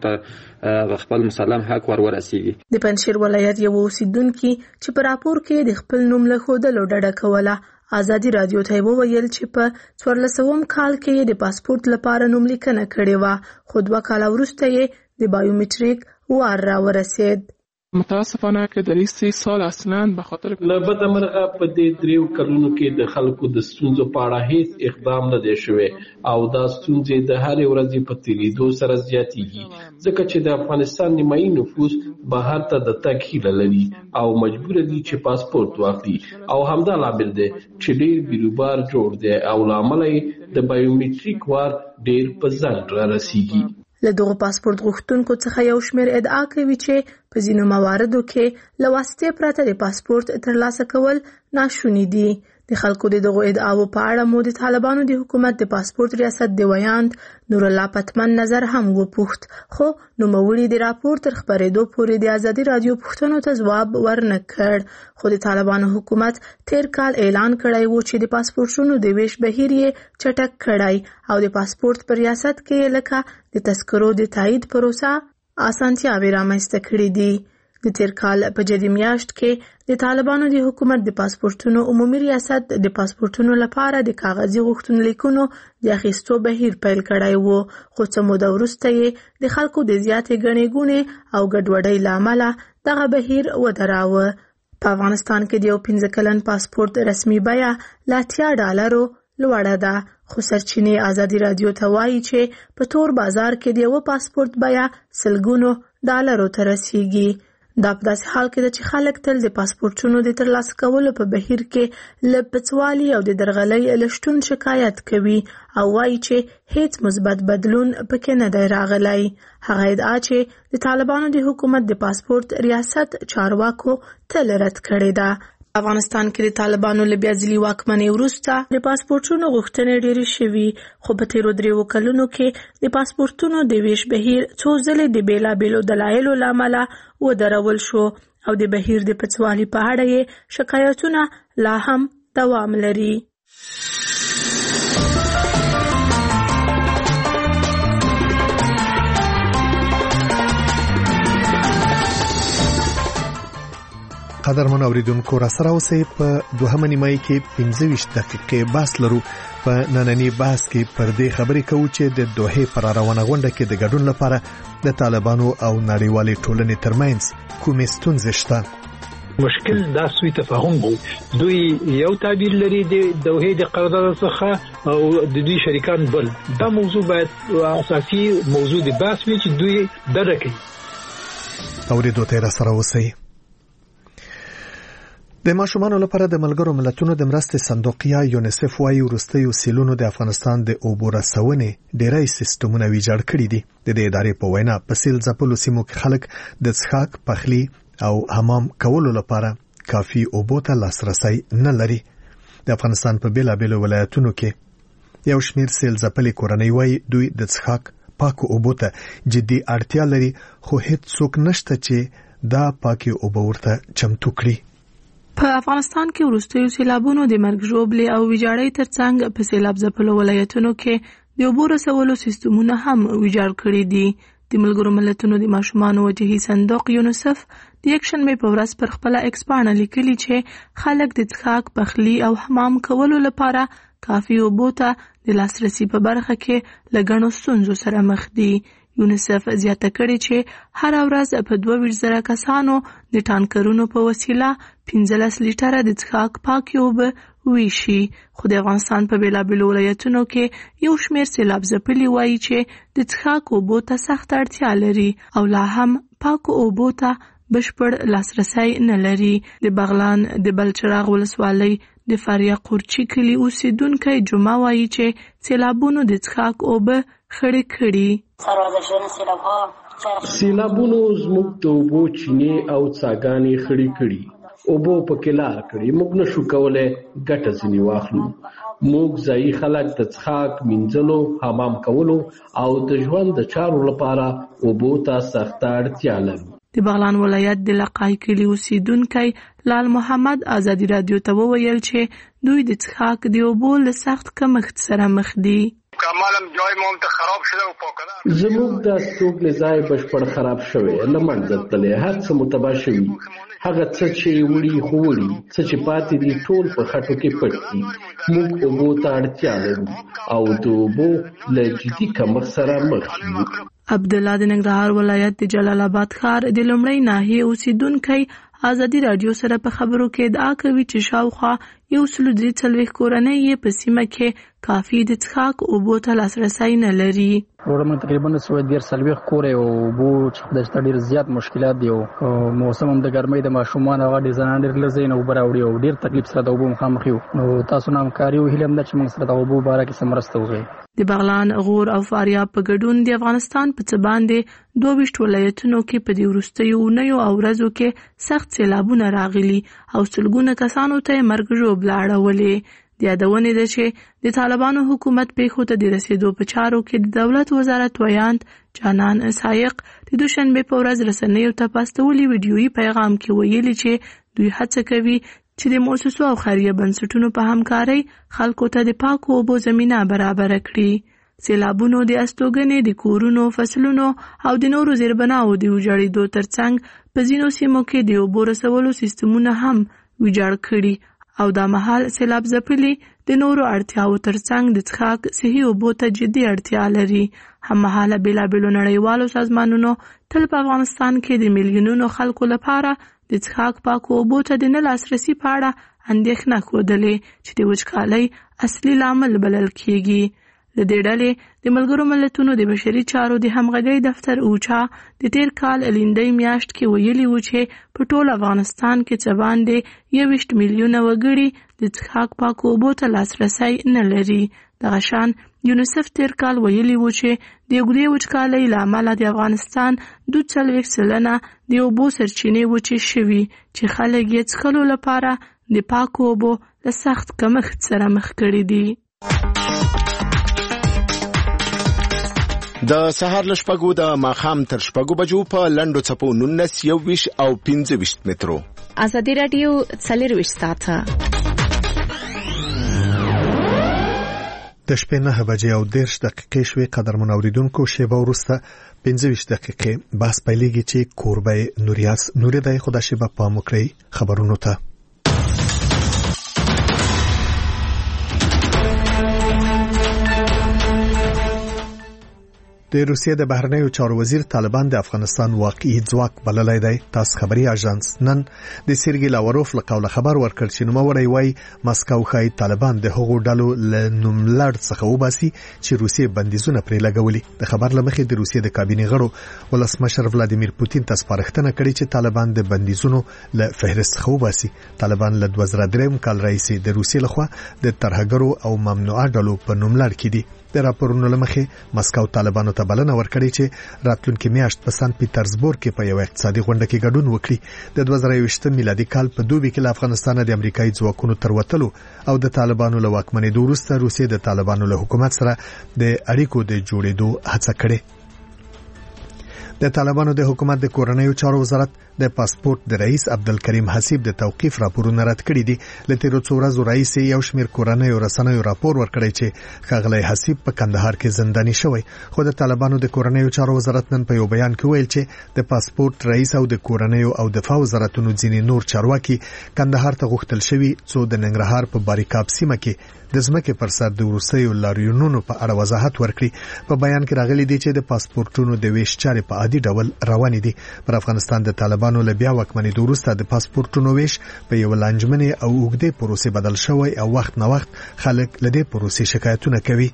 ته خپل مسلم حق ورسیږي. د پنځشیر ولایت یو اوسیدونکي چې په راپور کې د خپل نوم له ښودلو ډډه کوله آزادي رادیو ته وویل چې په 1400 کال کې د پاسپورت لپاره نوملیکنه کړې وه خو 2 کاله وروسته یې د بایومټریک وار را ورسید. متاسفانه که در این 3 سال اصلا به خاطر لبد مرغه په دې 3 کلونو کې د خلکو د ستونزو په اړه هیڅ اقدام نه دی شوی او دا ستونزې د هر ورځې په تیریدو سره زیاتېږي ځکه چې د افغانستان نیمایي نفوس بهر ته د تګ هیله لري او مجبور دي چې پاسپورت واخلي او همدا لامل دی چې ډېر بیروبار جوړ دی او لامل یې د بایومټریک وار ډېر په ځنډ را رسیږي. له دغه پاسپورت غوښتونکو څخه یو شمېر ادعا کوي چې په ځینو مواردو کې له واسطې پرته د پاسپورت ترلاسه کول ناشوني دي. د خلکو دغه ادعاو په اړه مو د طالبانو د حکومت د پاسپورت ریاست د ویاند نور الله پتمن نظر هم وپوښت خو نوموړي د راپور تر خبرېدو پورې د آزادي رادیو پوښتنو ته ځواب ورنه کړ. خو د طالبانو حکومت تیر کال اعلان کړی و چې د پاسپورتونو د ویش بهیر یې چټک کړی او د پاسپورت په ریاست کې لکه د تذکرو د تایید پروسه اسانتیاوې رامنځته کړې دي. د تیر کال په جدي میاشت کې د طالبانو د حکومت د پاسپورتونو عمومي ریاست د پاسپورتونو لپاره د کاغذي غوښتنلیکونو د اخیستو بهیر پیل کړی و خو څه موده وروسته یې د خلکو د زیاتې ګڼې ګوڼې او ګډوډۍ له امله دغه بهیر ودراوه. په افغانستان کې د یو 15 کلن پاسپورت رسمي بیه له $80 لوړه ده خو سرچینې آزادي رادیو ته وایي چې په تور بازار کې د یو پاسپورت بیه $100 ته رسیږي. دا په داسې حال کې ده چې خلک تل د پاسپورتونو د ترلاسه کولو په بهیر کې له پڅوالي او د درغلۍ له شتون شکایت کوي او وایي چې هیڅ مثبت بدلون پکې نه دی راغلی. هغه ادعا چې د طالبانو د حکومت د پاسپورت ریاست چارواکو تل رد کړې ده. افغانستان کې د طالبانو له بیا ځلي واکمنۍ وروسته د پاسپورټونو غوښتنې ډېرې شوي، خو په تیرو 3 کلونو کې د پاسپورټونو د ویش بهیر څو ځلې د بېلابېلو دلایلو له امله ودرول شو او د بهیر د پڅوالي په اړه یې شکایتونه لا هم دوام لري. قدرمن اوریدونکو را سره اوسئ په 2 نیمه کې 15 دقیقې بحث لرو. په نننی بحث کې پر دې خبرې کوو چې د دوحې پر روانه غونډه کې د ګډون لپاره د طالبانو او نړیوالې ټولنې ترمنځ کومې ستونزې شته. مشکل دا سوی تفاهم وو. دوی یو تعبیر لري د دوحې د قرارداد څخه او د دوی شریکان بل. دا موضوع باید اساسي موضوع د بحث وي چې دوی درکې. اوریدو ته را سره اوسئ. د ماشومانو لپاره د ملګرو ملتونو د مرستې صندوق یا یونیسف وايي وروستیو سیلونو د افغانستان د اوبو رسونې ډېری سیستمونه ویجاړ کړي دي. د دې ادارې په وینا په سیل ځپلو سیمو کې خلک د څښاک، پخلي او حمام کولو لپاره کافي اوبو ته لاسرسی نه لري. د افغانستان په بیلابېلو ولایتونو کې یو شمېر سیل ځپلې کورنۍ وايي دوی د څښاک پاکو اوبو ته جدي اړتیا لري، خو هیڅ څوک نشته چې دا پاکي اوبه ورته چمتو کړي. په افغانستان کې وروستیو سیلابونو د مرګ ژوبلې او ویجاړۍ ترڅنګ په سیلاب ځپلو ولایتونو کې د اوبو رسولو سیستمونه هم ویجاړ کړي دي. د ملګرو ملتونو د ماشومانو وجهي صندوق یونیسف د یک شنبې په ورځ پر خپل ایکس باندې لیکلي چې خلک د څښاک، پخلي او حمام کولو لپاره کافي اوبو ته د لاسرسي په برخه کې له ګڼو ستونزو سره مخ دي. یونیسف زیاته کړې چې هر ورځ په 22,000 کسانو د ټانکرونو په وسیله 15 لیټره د څښاک پاکې اوبه ویشي. خو د افغانستان په بیلابېلو ولایتونو کې یو شمېر سیلاب ځپلي وایي چې د څښاک اوبو ته سخت اړتیا لري او لا هم پاکو اوبو ته بشپړ لاسرسی نه لري. د بغلان د بلچراغ ولسوالۍ د فاریا قورچي کلي اوسیدونکی جمعه وایي چې سیلابونو د څښاک اوبه خړې کړي. سیلابونو زموږ د اوبو چینې او څاګانې خړې کړي، اوبو پکې لار کړي. موږ نشو کولای ګټه ځنې واخلو. موږ ځایي خلک د څښاک، مینځلو، حمام کولو او د ژوند د چارو لپاره اوبو ته سخته اړتیا لرو. د بغلان ولایت د لقای کلي اوسیدونکی لال محمد ازادي رادیو ته وویل چې دوی د څښاک د اوبو له سخت کمښت سره مخ دي. زموږ د استوګنې ځای بشپړ خراب شوی، له منځه تللی، هر څه متباه شوي. هغه څه چې وړي خو وړي، څه چې پاتې دي ټول په خټو کې پټ دي. موږ اوبو ته اړتیا لرو او د اوبو له جدي کمښت سره مخ یو. عبدالله د ننګرهار ولایت د جلال آباد ښار د لومړۍ ناحیې اوسیدونکی ازادي رادیو سره په خبرو کې ادعا کوي چې شاوخوا 143 کورنۍ یې په سیمه کې کافي د څښاک اوبو ته لاسرسی نه لري. ورته تقریبا 140 کورې او اوبو چې د ډېر زیات مشکلات دي او موسم هم د ګرمۍ د ماشومان هغه د زنان ډېر لزین او براوړي او ډېر تکلیف سره د اوبو مخامخ یو. نو تاسو نام کاری او هیله هم چې موږ سره د اوبو باره کې سمرسته وکړي. د بغلان، غور او فاریاب په ګډون د افغانستان په څه باندې 22 ولایتونو کې په دې وروستیو اونیو او ورځو کې سخت سیلابونه راغلي او سلګونه کسانو ته مرګ ژوبله اړولې. د یادونې ده چې د طالبانو حکومت پیښو ته د رسیدو په چارو کې د دولت وزارت ویاند جانان سایق د دوشنبه په ورځ رسنیو ته په استولي ویډیويي پیغام کې ویلي چې دوی هڅه کوي چې د مؤسسو او خیریه بنسټونو په همکارۍ خلکو ته د پاکو اوبو زمینه برابر کړي. سیلابونو د استوګنې، د کورونو، فصلونو او د نورو زیربناو د ویجاړېدو ترڅنګ په ځینو سیمو کې د اوبو رسولو سیستمونه هم ویجاړ کړي او دا مهال سیلاب ځپلي د نورو اړتیاو ترڅنګ د څښاک صحي اوبو ته جدي اړتیا لري. هممهاله بیلابېلو نړیوالو سازمانونو تل په افغانستان کې د میلیونونو خلکو لپاره د څښاک پاکو اوبو ته د نه لاسرسي په اړه اندېښنه ښودلې چې د وچکالۍ اصلي لامل بلل کېږي. د دې ډلې د ملګرو ملتونو د بشري چارو د همغږۍ دفتر اوچا د تیر کال لنډۍ میاشت کې ویلي و چې په ټول افغانستان کې څه باندې 21 میلیونه وګړي د څښاک پاکو اوبو ته لاسرسی نه لري. دغه شان یونیسف تیر کال ویلي و چې د اوږدې وچکالۍ له امله د افغانستان 42% د اوبو سرچینې وچې شوي چې خلک یې څښلو لپاره د پاکو اوبو له سخت کمښت سره مخ کړي دي. د سهار له شپږو د ماښام تر شپږو بجو په لنډو څپو 19 21 او 25 مترو. ازادي رادیو 24 ساعته د شپې 9 بجې او 10 دقیقې شوې. قدرمن اوریدونکو شیبه وروسته 25 دقیقې بحث پیلېږي چې کوربه نوریاس نوریدای خدا شیبه پام وکړي خبرونو ته. د روسیې د بهرنیو چارو وزیر طالبان د افغانستان واقعي ځواک بللای دی. تاس خبري اژانس نن د سرګي لاوروف له قوله خبر ورکړ چې نوموړی وای مسکو خای طالبان د هغو ډلو له نوملړ څخه وباسي چې روسیې بندیزونه پرې لګولي. د خبر لمخې د روسیې د کابینې غړو ولسمشر ولادیمیر پوتین ته سپارښتنه کړې چې طالبان د بندیزونو له فهرست څخه وباسي. طالبان له 2003 کال راهیسې د روسیې لخوا د ترهګرو او ممنوعه ډلو په نوملړ کې دي. د راپورونو لمخې مسکو طالبانو ته بلنه ورکړې چې راتلونکي میاشت په سن پیټرزبورګ کې په یو اقتصادي غونډه کې ګډون وکړي. د 2020 میلادي کال په دوبي کې له افغانستان د امریکایي ځواکونو تر وتلو او د طالبانو له واکمنۍ وروسته روسیې د طالبانو له حکومت سره د اړیکو د جوړېدو هڅه کړې. د طالبانو د حکومت د کورنیو چارو وزارت د پاسپورت د رئیس عبدالکریم حسیب د توقیف راپورونه رد کړي دي. لته څو ورځې رئیس یو شمېر کورنیو رسنیو راپور ورکړی چې ښاغلی حسیب په کندهار کې زنداني شوی. خو د طالبانو د کورنیو چارو وزارت نن په یو بیان کې ویل چې د پاسپورت رئیس او د کورنیو او دفاع وزارتونو ځینې نور چارواکي کندهار ته غوښتل شوي څو د ننګرهار په باریکاب سیمه کې د ځمکې پر سر د وروستیو لاریونونو په اړه وضاحت ورکړي. په بیان کې راغلي دي چې د پاسپورتونو د ویش چارې په عادي ډول روان دي. پر افغانستان د طالبانو له بیا واکمنۍ وروسته د پاسپورتونو ویش په یو لانجمنې او اوږدې پروسې بدل شوی او وخت نه وخت خلک له دې پروسې شکایتونه کوي.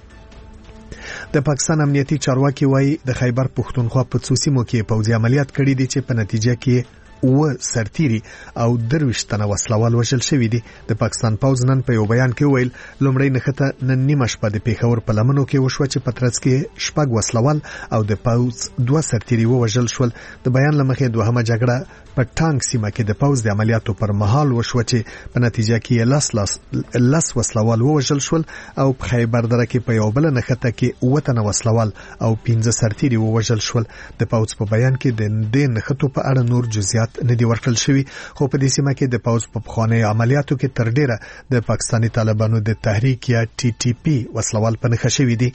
د پاکستان امنیتي چارواکي وایي د خیبر پښتونخوا په څو سیمو کې پوځي عملیات کړي دي چې په نتیجه کې و سرتيري او درويش تنه وسلوال وژل شوی دي. د پاکستان پوځ نن په یو بیان کې ویل لومړی نښته نن نیمه شپه د پیښور په لمنو کې وشو چې پترڅ کې شپږ وسلوال او د پوځ دوه سرتيري وژل شول. د بیان لمخې دوهمه جګړه په ټانک سیمه کې د پوځ د عملیاتو پر مهال وشو چې په نتیجه کې لاس وسلوال وژل شول او په خیبر دره کې په یو بل نښته کې وطن وسلوال او 15 سرتيري وژل شول. د پوځ په بیان کې د دې نښتو په اړه نور جزئیات ندی ورکړل شوی. خو په دې سیمه کې د پوځ په خواني عملیاتو کې تر ډیره د پاکستاني طالبانو د تحریک یا TTP وسلوال په نښه شوی دي.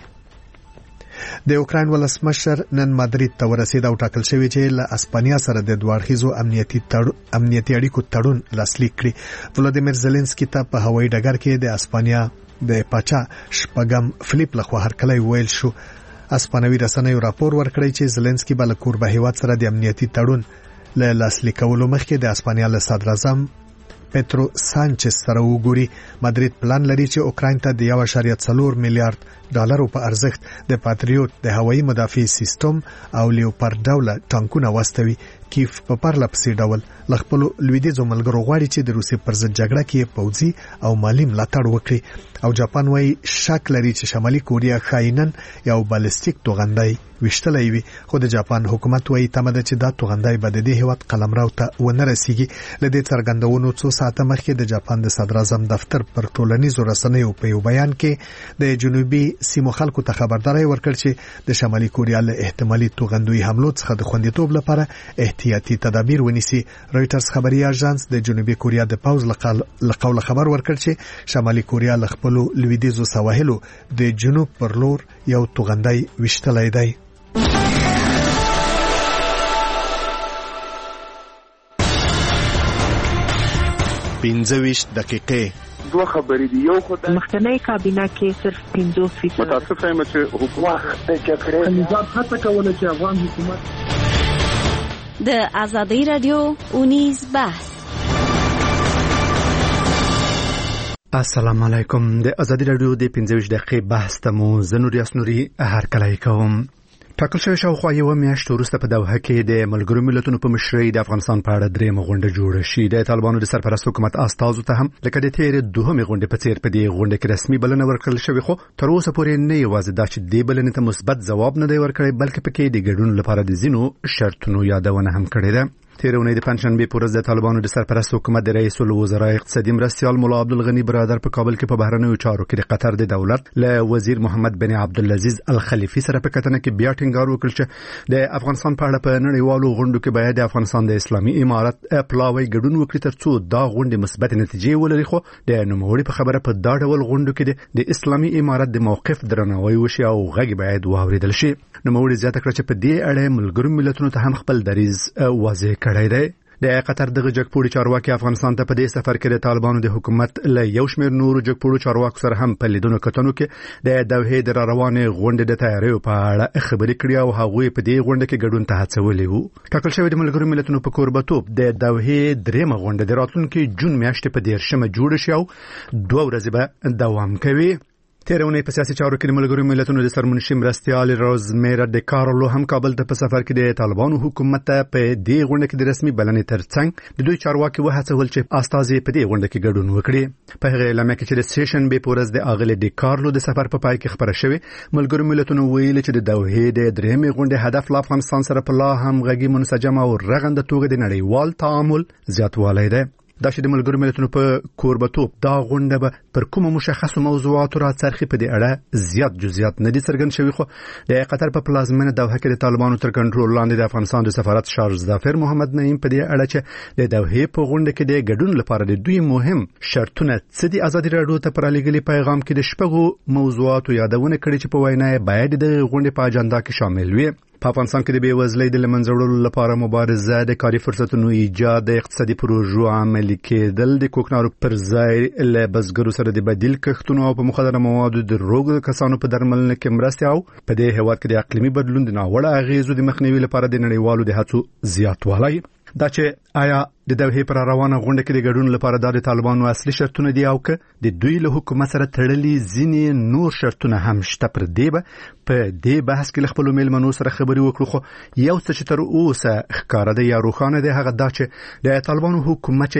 د اوکراین ولسمشر نن مادرید ته ورسید او ټاکل شوی چې له اسپانیا سره د دوړخیزو امنیتي اړیکو تړون لاسلیک کړي. ولادیمیر زيلنسکي ته په هوایي ډګر کې د اسپانیا د پاچا شپږم فلیپ لخوا هرکلی ویل شو. اسپانوي رسنیو راپور ورکړی چې زيلنسکي بل کوربه هیواد سره د امنیتي تړون له لاسلیکولو مخکې د اسپانیا له صدر اعظم پترو سانچز سره وګوري. مادرید پلان لري چې اوکراین ته د 1.4 میلیارډ ډالرو په ارزښت د پاتریوت د هوایي مدافع سیستم او لیوپارډ ډوله ټانکونه واستوي. کیف په پرله پسې ډول خپل لویدیځو ملګرو غواړي چې د روسیې پر ضد جګړه کې پوځي او مالی ملاتړ وکړي. او جاپان وايي شک لري چې شمالي کوریا خاینن یو بالستیک توغندای وشتلای وي. خو د جاپان حکومت وايي تمه ده چې دا توغندای به د دې هیواد قلمرو ته ونه رسیږي. لدې څرګندونو څو ساعته مخکې د جاپان د صدر اعظم دفتر پر ټولنیزو رسنیو په یو بیان کې د جنوبي سیمو خلکو ته خبرداري ورکړ چې د شمالي کوریا له احتمالي توغندوي حملو څخه د خوندیتوب لپاره احتیاطي تدابیر ونیسي. رويټرز خبري اژانس د جنوبي کوریا د پوز لقول خبر ورکړ چې شمالي کوریا له خپل لویدیځو سواحلو د جنوب پر لور یو توغندای وشتلای دی. 25 دقیقې دوه خبرې دي. یو خو د مخکنی کابینه کې صرف 50% متاسف یم چې حکومت د جګړې نظام هڅه کوله چې افغان حکومت د آزادۍ رادیو اونیز بحث. السلام علیکم. د آزادۍ رادیو د 25 دقیقې بحث ته مو زنور یاسنوري هرکلی کوم. ټاکل شوی شاوخوا یوه میاشت وروسته په دوحه کې د ملګرو ملتونو په مشرۍ د افغانستان په اړه درېیمه غونډه جوړه شي. د طالبانو د سرپرست حکومت استازو ته هم لکه د تېرې دوهمې غونډې په څېر په دې غونډه کې رسمي بلنه ورکړل شوې. خو تر اوسه پورې نه یوازې دا چې دې بلنې ته مثبت ځواب نه دی ورکړی بلکې پکې د ګډون لپاره د ځینو شرطونو یادونه هم کړې ده. تیر اونۍ د پنځشنبه په ورځ د طالبانو د سرپرست حکومت د رئیس الوزرا اقتصادي مرستیال مولا عبدالغنی برادر په کابل کې په بهرنیو چارو کې د قطر د دولت له وزیر محمد بن عبدالعزیز الخلیفي سره په کتنه کې بیا ټینګار وکړ چې د افغانستان په اړه په نړیوالو غونډو کې باید د افغانستان د اسلامي امارت پلاوی ګډون وکړي ترڅو دا غونډې مثبت نتیجې ولري. خو د نوموړي په خبره په دا ډول غونډو کې د اسلامي امارت د موقف درناوی وشي او غږ باید واوریدل شي. نوموړي زیاته کړه چې په دې اړه ملګرو ملتونو ته هم خپل دریځ واضح کړی دی. د قطر دغه جګپوړي چارواکي افغانستان ته په دې سفر کې د طالبانو د حکومت له یو شمېر نورو جګپوړو چارواکو سره هم په لیدونو کتنو کې د دوحې د روانې غونډې د تیاریو په اړه خبرې کړې او هغوی په دې غونډه کې ګډون ته هڅولي وو. ټاکل شوی د ملګرو ملتونو په کوربتوب د دوحې درېمه غونډه د راتلونکي جون میاشتې په 10مه جوړه شي او 2 ورځې به دوام کوي. تیر اونۍ په سیاسي چارو کې د ملګرو ملتونو د سرمنشي مرستیال روزمیرا د کارلو هم کابل ته په سفر کې د طالبانو حکومت ته په دې غونډه کې د رسمي بلنې ترڅنګ د دوی چارواکي وهڅول چې استازي په دې غونډه کې ګډون وکړي. په هغه اعلامیه کې چې د سیشن به پورز د اغلی د کارلو د سفر په پای کې خبره شوې، ملګرو ملتونو ویلي چې د دوحې د درېمې غونډې هدف له افغانستان سره په لا هم غږی منسجم او رغنده توګه د نړیوال تعامل زیاتوالی دی. دا چې د ملګرو ملتونو په کوربتوب دا غونډه به پر کومه مشخصو موضوعاتو راڅرخي په دې اړه زیات جزئیات نه دي څرګند شوي. خو د قطر په پلازمینه دوحه کې د طالبانو تر کنټرول لاندې د افغانستان د سفارت شارژ ظافر محمد نعیم په دې اړه چې د دوحې په غونډه کې د ګډون لپاره د دوی مهم شرطونه څه دي ازادي راډیو ته پر لګلي پیغام کې د شپږو موضوعاتو یادونه کړې چې په وینا باید د غونډې په اجنډا کې شامل وي. په افغانستان کې د بیوزلۍ د لمنځه وړلو لپاره مبارزه، د کاري فرصتونو ایجاد، د اقتصادي پروژو عملي کېدل، د کوکنارو پر ځای له بزګرو سره د بدیل کښتونو او په مخدره موادو د روغ کسانو په درملنه کې مرسته او په دې هیواد کې د اقلیمي بدلون د ناوړه اغیزو د مخنیوي لپاره د نړیوالو د هڅو زیاتوالی. دا چې آیا د دوحې پر روانه غونډه کې د ګډون لپاره د طالبانو اصلي شرطونه دي او که د دوی له حکومت سره تړلي ځینې نور شرطونه هم شته، پر دې به په دې بحث کې له خپلو میلمنو سره خبرې وکړو. خو یو څه چې تر اوسه ښکاره دی یا روښانه دی هغه دا چې د طالبانو حکومت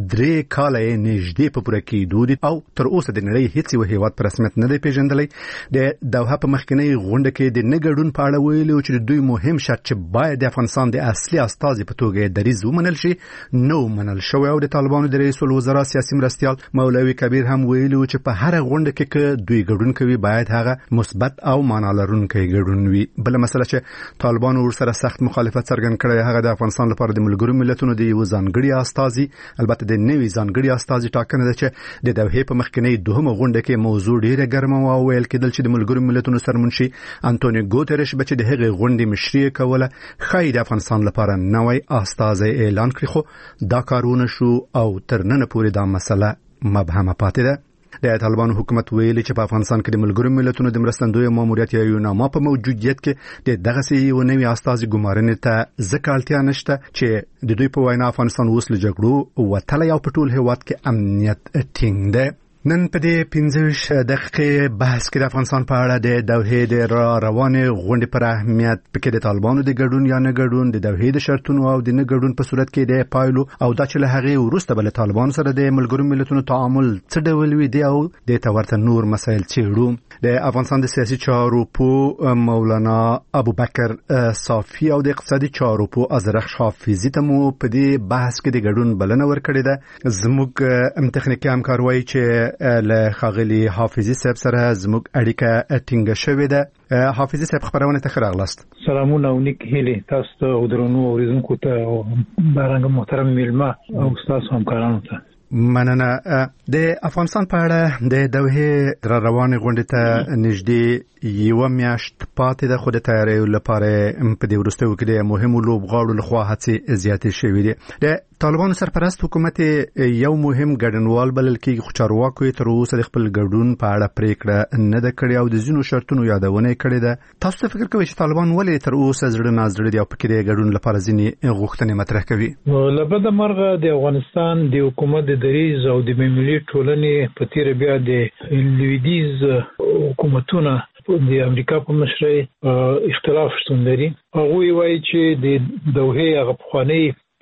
3 کاله یې نږدې په پوره کېدو دي او تر اوسه د نړۍ هیڅ یو هیواد په رسمیت نه دی پیژندلی. د دوحه په مخکینۍ غونډه کې د نه ګډون په اړه ویلي چې د دوی مهم شرط چې باید د افغانستان د اصلي استازي په توګه دریځ ومنل شي نو منل شوی او د طالبانو د رئیس الوزرا سیاسي مرستیال مولوي کبیر هم ویلي چې په هر غونډه کې دوی ګډون کوي باید هغه مثبت او معنا لرونکی ګډون وي. بل مسله چې طالبانو ورسره سخت مخالفت څرګند کړی هغه د افغانستان لپاره د ملګرو ملتونو د یو ځانګړي استازي، البته د نوي ځانګړي استازي ټاکنه ده چې د دوحې په مخکینۍ دوهمه غونډه کې موضوع ډیره ګرمه او ویل کېدل چې د ملګرو ملتونو سرمنشي انټونیو ګوتریش به چې د هغې غونډې مشري کوله ښایي د افغانستان لپاره نوی استازی اعلان کړي. خو دا کارونه شو او تر نن پورې دا مسله مبهمه پاتې ده. د طالبانو حکومت ویلي چې په افغانستان کې د ملګرو ملتونو د مرستندوی ماموریت یا یوناما په موجودیت کې د دغسې یو نوي استازي ګمارنې ته ځکه اړتیا نشته چې د دوی په وینا افغانستان اوس له جګړو وتلی او په ټول هېواد کې امنیت ټینګ دی. نن په دې 15 دقیقې بحث کې د افغانستان په اړه د دوحې د روانې غونډې پر اهمیت، پکې د طالبانو د ګډون یا نه ګډون، د دوحې د شرطونو او د نه ګډون په صورت کې د پایلو او دا چې له هغې وروسته به له طالبانو سره د ملګرو ملتونو تعامل څه ډول وي دی او د ته ورته نور مسایل څېړو. د افغانستان د سیاسي چارو پوه مولانا ابوبکر صافي او د اقتصادي چارو پوه ازرخ حافظي ته مو په دې بحث کې د ګډون بلنه ورکړې ده. زموږ تخنیکي همکار وایي چې له خاغلی حافظي صاحب سره زموږ اړیکه ټینګه شوې ده. حافظي صاحب خبرونه ته ښه راغلاست. سلامونه او نیک هیلې تاسو ته او درنو اوریدونکو ته او بارنګ محترم میلمه او تاسو همکارانو ته مننه. د افغانستان په اړه د دوحې روانې غونډې ته نږدې یو میاشت پاتې ده، خو د تیاریو لپاره په دې وروستیو کې د مهمو لوبغاړو لخوا هڅې زیاتې شوې دي. د طالبانو سرپرست حکومت یو مهم ګډونوال بلل کېږي، خو چارواکو تر اوسه د خپل ګډون په اړه پریکړه نه ده کړې او د ځینو شرطونو یادونه یې کړې ده. تاسو څه فکر کوئ چې طالبان ولې تر اوسه زړه نازړه دي او پکې د ګډون لپاره ځینې غوښتنې مطرح کوي؟ له بده مرغه د افغانستان د حکومت د دریځ او د ملي ټولنې په تیر بیا د لویدیز حکومتونه د امریکا په مشرۍ اختلاف شتون لري. هغوی وایي چې د دوحې هغه پخوانۍ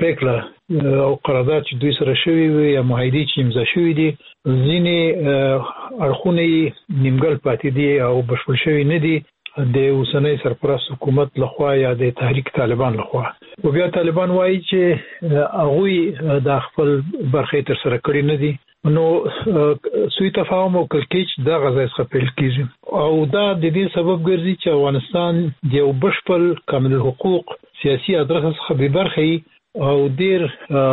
پریکړه او قرارداد چې دوی سره شوي وي یا معاهدې چې امضا شوي دي ځینې اړخونه یې نیمګړ پاتې دي او بشپړ شوي نه دي د اوسنۍ سرپرست حکومت لخوا یا د تحریک طالبان لخوا. او بیا طالبان وایي چې هغه د خپل برخې تر سره کړی نه دي، نو سوی تفاهم او کلکیچ دا غزا څخه پیل کیږي او دا د دې سبب ګرځي چې افغانستان د یو بشپړ کامل حقوق سیاسي ادرس څخه به برخې او ډیر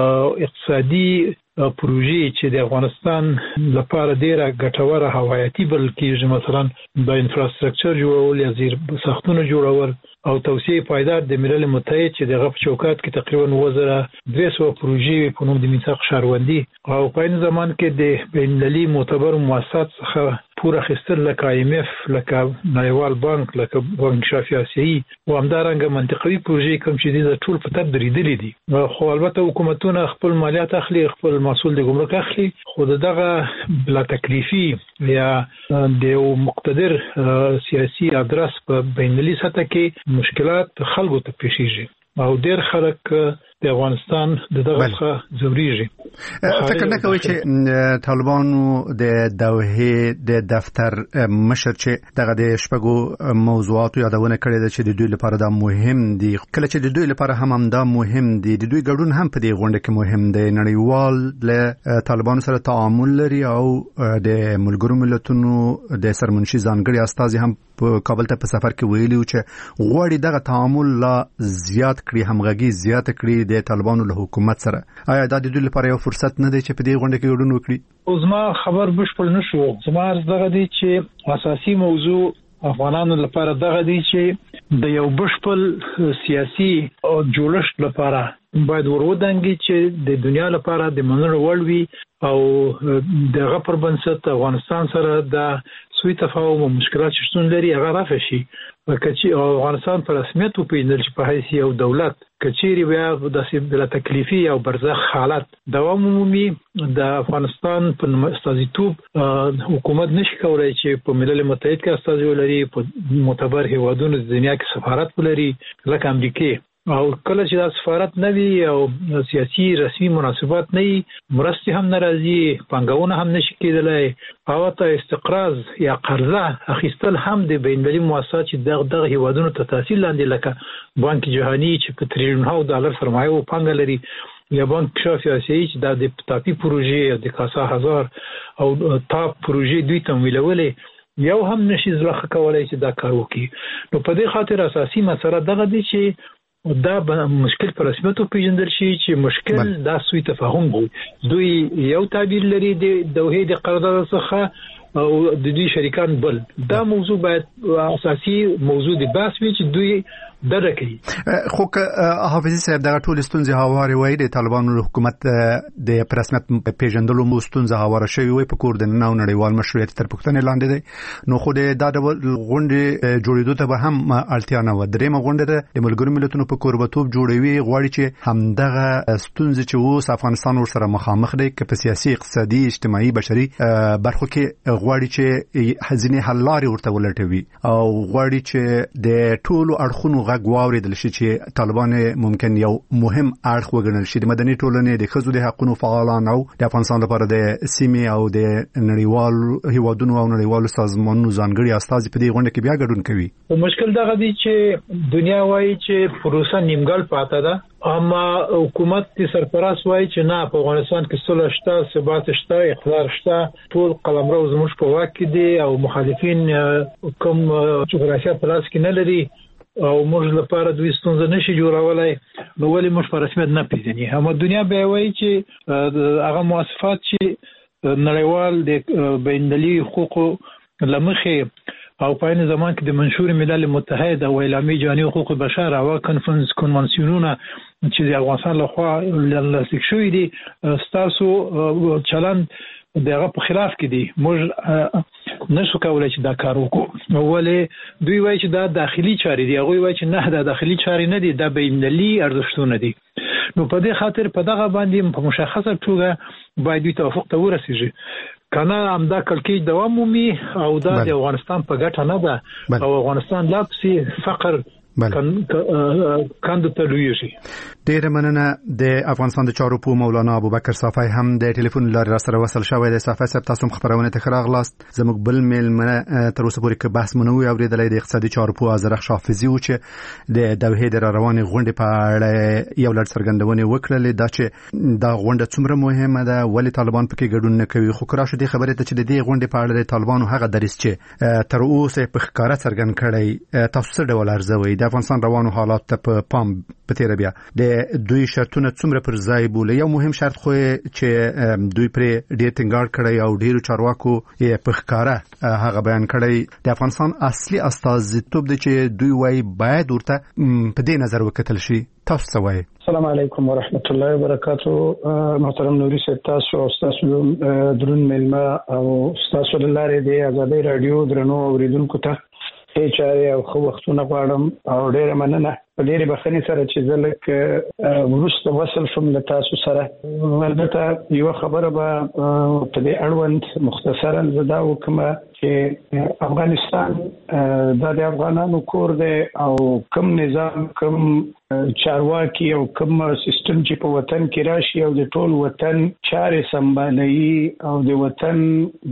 اقتصادي پروژې چې د افغانستان لپاره ډیره ګټوره حیاتي بلل کېږي، مثلا د انفراستراکچر جوړول یا زیر ساختونه جوړول او توسعه پایدار د ملل متحد چې د غف چوکات کې تقریبا 1200 پروژې په نوم د میثاق شهروندي او په این زمان کې د بین‌المللي معتبر مؤسسات څخه پوره خستل لکه IMF، لکه نړیوال بانک، لکه بانک شافي آسیایي او همدارنګه منطقوي پروژې کوم چې د ټول په تر درېدلې دي. خو البته حکومتونه خپل مالیات اخلي، خپل محصول د ګمرک اخلي، خو دغه بلا تکلیفي یا د مقتدر سیاسي ادرس په بین‌المللي سطح کې مشکلات خلکو ته پیښیږي او ډېر خلک د افغانستان دغه څخه ځوريږي. فکر نه کوي چې طالبانو د دوحې د دفتر مشر چې دغه د شپږو موضوعاتو یادونه کړې ده چې د دوی لپاره دا مهم دي، کله چې د دوی لپاره هم دا مهم دي، د دوی ګډون هم په دې غونډه کې مهم دی. نړیوال له طالبانو سره تعامل لري او د ملګرو ملتونو د سرمنشي ځانګړي استازي هم په کابل ته په سفر کې ویلي چې غواړي دغه تعامل لا زیات کړي، همغږي زیات کړي د طالبانو له حکومت سره. آیا دا د دوی لپاره یو فرصت نه دی چې په دې غونډه کې ګډون وکړي؟ زما خبر بشپړ نشو. زما دغه دی چې اساسي موضوع افغانانو لپاره دغه دی چې د یو بشپړ سیاسي جوړښت لپاره باید ورودانګي چې د دنیا لپاره د منلو وړ وي او دغه پر بنسټ افغانستان سره د سوی تفاهم او مشکلات شتون لري هغه رافع شي. کچې افغانستان په رسمیت وپیژندل چې په حیث یو دولت کچېری بیا د بلا تکلیفي او برزخ حالت دوام عمومي د افغانستان په استازیتوب حکومت نشي کولای چې په ملل متحد کې استازي ولري، په معتبر هیوادونو د دنیا کې سفارت ولري لکه امریکا، او کله چې دا سفارت نه وي او سیاسي رسمي مناسبات نه وي، مرستې هم ناراضي، پانګونه هم نشي کېدلای او ته استقراض یا قرضه اخیستل هم د بین‌المللي مؤسسات چې دغه هیوادونو ته تحصیل لاندې لکه بانک جهانی چې په تریلیونونو ډالر سرمایه او پانګه لري، یا بانک شافي آسیایي چې د تاپی پروژې د کاسا هزار او تاپ پروژې دوی تمویلولې یو هم نشي ځلخه کولای چې دا کار وکړي. نو په دې خاطر اساسي مسله دغه دی چې دا مشکل پر رسمیت پیژندل شي چې مشکل دا سوی تفاهم دی. دوی یو تعبیر لري د دوحې د قرارداد څخه او د دوی شریکان بل. دا موضوع باید اساسي موضوع دی بحث وي چې دوی دغه کوي. خو حافظي صاحب دغه ټول ستونزې هواري وای د طالبانو حکومت د رسمیت پیژندلو ستونزې هواره شوی وي په کور د نو نړیوال مشروعیت تر پوښتنې لاندې دی. نو خو د غونډې جوړېدو ته به هم اړتیا نه و. درېمه غونډه د ملګرو ملتونو په کوربتوب جوړوي، غواړي چې همدغه ستونزې چې اوس افغانستان ورسره مخامخ دی که په سیاسي، اقتصادي، اجتماعي، بشري برخو کې غواړي چې ځینې حل لارې ورته ولټوي او غواړي چې د ټولو اړخونو غږ واورېدل شي چې طالبان ممکن یو مهم اړخ وګڼل شي. د مدني ټولنې، د ښځو د حقوقو فعالان او د افغانستان لپاره د سیمې او د نړیوال هیوادونو او نړیوالو سازمانونو ځانګړي استازي په دې غونډه کې بیا ګډون کوي. مشکل دغه دی چې دنیا وایي چې پروسه نیمګړ پاتې ده، اما حکومت د سرپرست وایي چې نه، په افغانستان کې صلح شته، ثبات شته، اقتدار شته، ټول قلمرو زموږ په واک کې دي او مخالفین کوم جغرافیه په لاس کې نه لري او موږ لپاره دوی ستونزه نشي جوړولای. نو ولې موږ په رسمیت نه پیژني؟ هم دنیا به وایي چې هغه مؤسسات چې نړیوال د بین‌المللي حقوقو لمخې او په این زمان کې د منشور ملل متحد او اعلامیه جهانی حقوق بشر او کنونسیونونه چې د افغانستان لخوا لاسلیک شوی دي ستاسو چلند دغه په خلاف کې دي. موږ نشو کولای چې دا کار وکړو. ولې دوی وایي چې دا داخلي چارې دي، هغه وایي چې نه، دا داخلي چارې نه دي، دا بین‌المللي ارزښتونه دي. نو په دې خاطر په دغه باندې په مشخصه توګه باید دوی توافق ته ورسیږي. کنه همدا کلکې دوام مومي او دا د افغانستان په ګټه نه ده او افغانستان لا پسې فقر کاندو ته لویږي. ډېر مننه. د افغانستان د چارو په مولانا ابوبکر صافی هم د ټلیفون لارې را سره وصل شوی دی. صافی صاحب، تاسو خبرونه ته راغلاست. زموږ بل میلمنه تر اوسه پورې که بحث مونږ اوریدلای د اقتصادي چارو په ازرخ شافعي او چې د دوحې د رواني غونډې په اړه یو لړ څرګندونې وکړلې دا چې دا غونډه څومره مهمه ده، ولې طالبان پکې ګډون نه کوي. خو کرا شو د خبرې ته چې د دې غونډې په اړه د طالبانو هغه دریځ چې تر اوسه په ښکارا څرګند کړی، تاسو څه ډول ارزوي د افغانستان روانو حالات ته په پام په تیر بیا د دوی شرطونه څومره پر ځای بوله؟ یو مهم شرط خو چې دوی پر ډېر ټینګار کړی او ډېرو چارواکو یې په ښکارا هغه بیان کړی د افغانستان اصلي استازیتوب دی چې دوی وايي باید ورته په دې نظر وکتل شي. تاسو څه وایي؟ السلام علیکم ورحمت الله وبرکاتو. محترم نوري صاحب، تاسو او تاسو درون ملما او تاسو لاره دی آزادۍ رادیو درنو اوریدونکو ته چاره او خو وختونه غواړم او ډېر مننه په ډېر بخښنې سره چې زه لکه وروسته وصل شوم له تاسو سره. البته یو خبره به په دې اړوند مختصرا زه دا وکړم چې افغانستان دا د افغانانو کور دی او کوم نظام کوم چارواکي او کوم سیستم چې په وطن کې راشي او د ټول وطن چارې سمبالوي او د وطن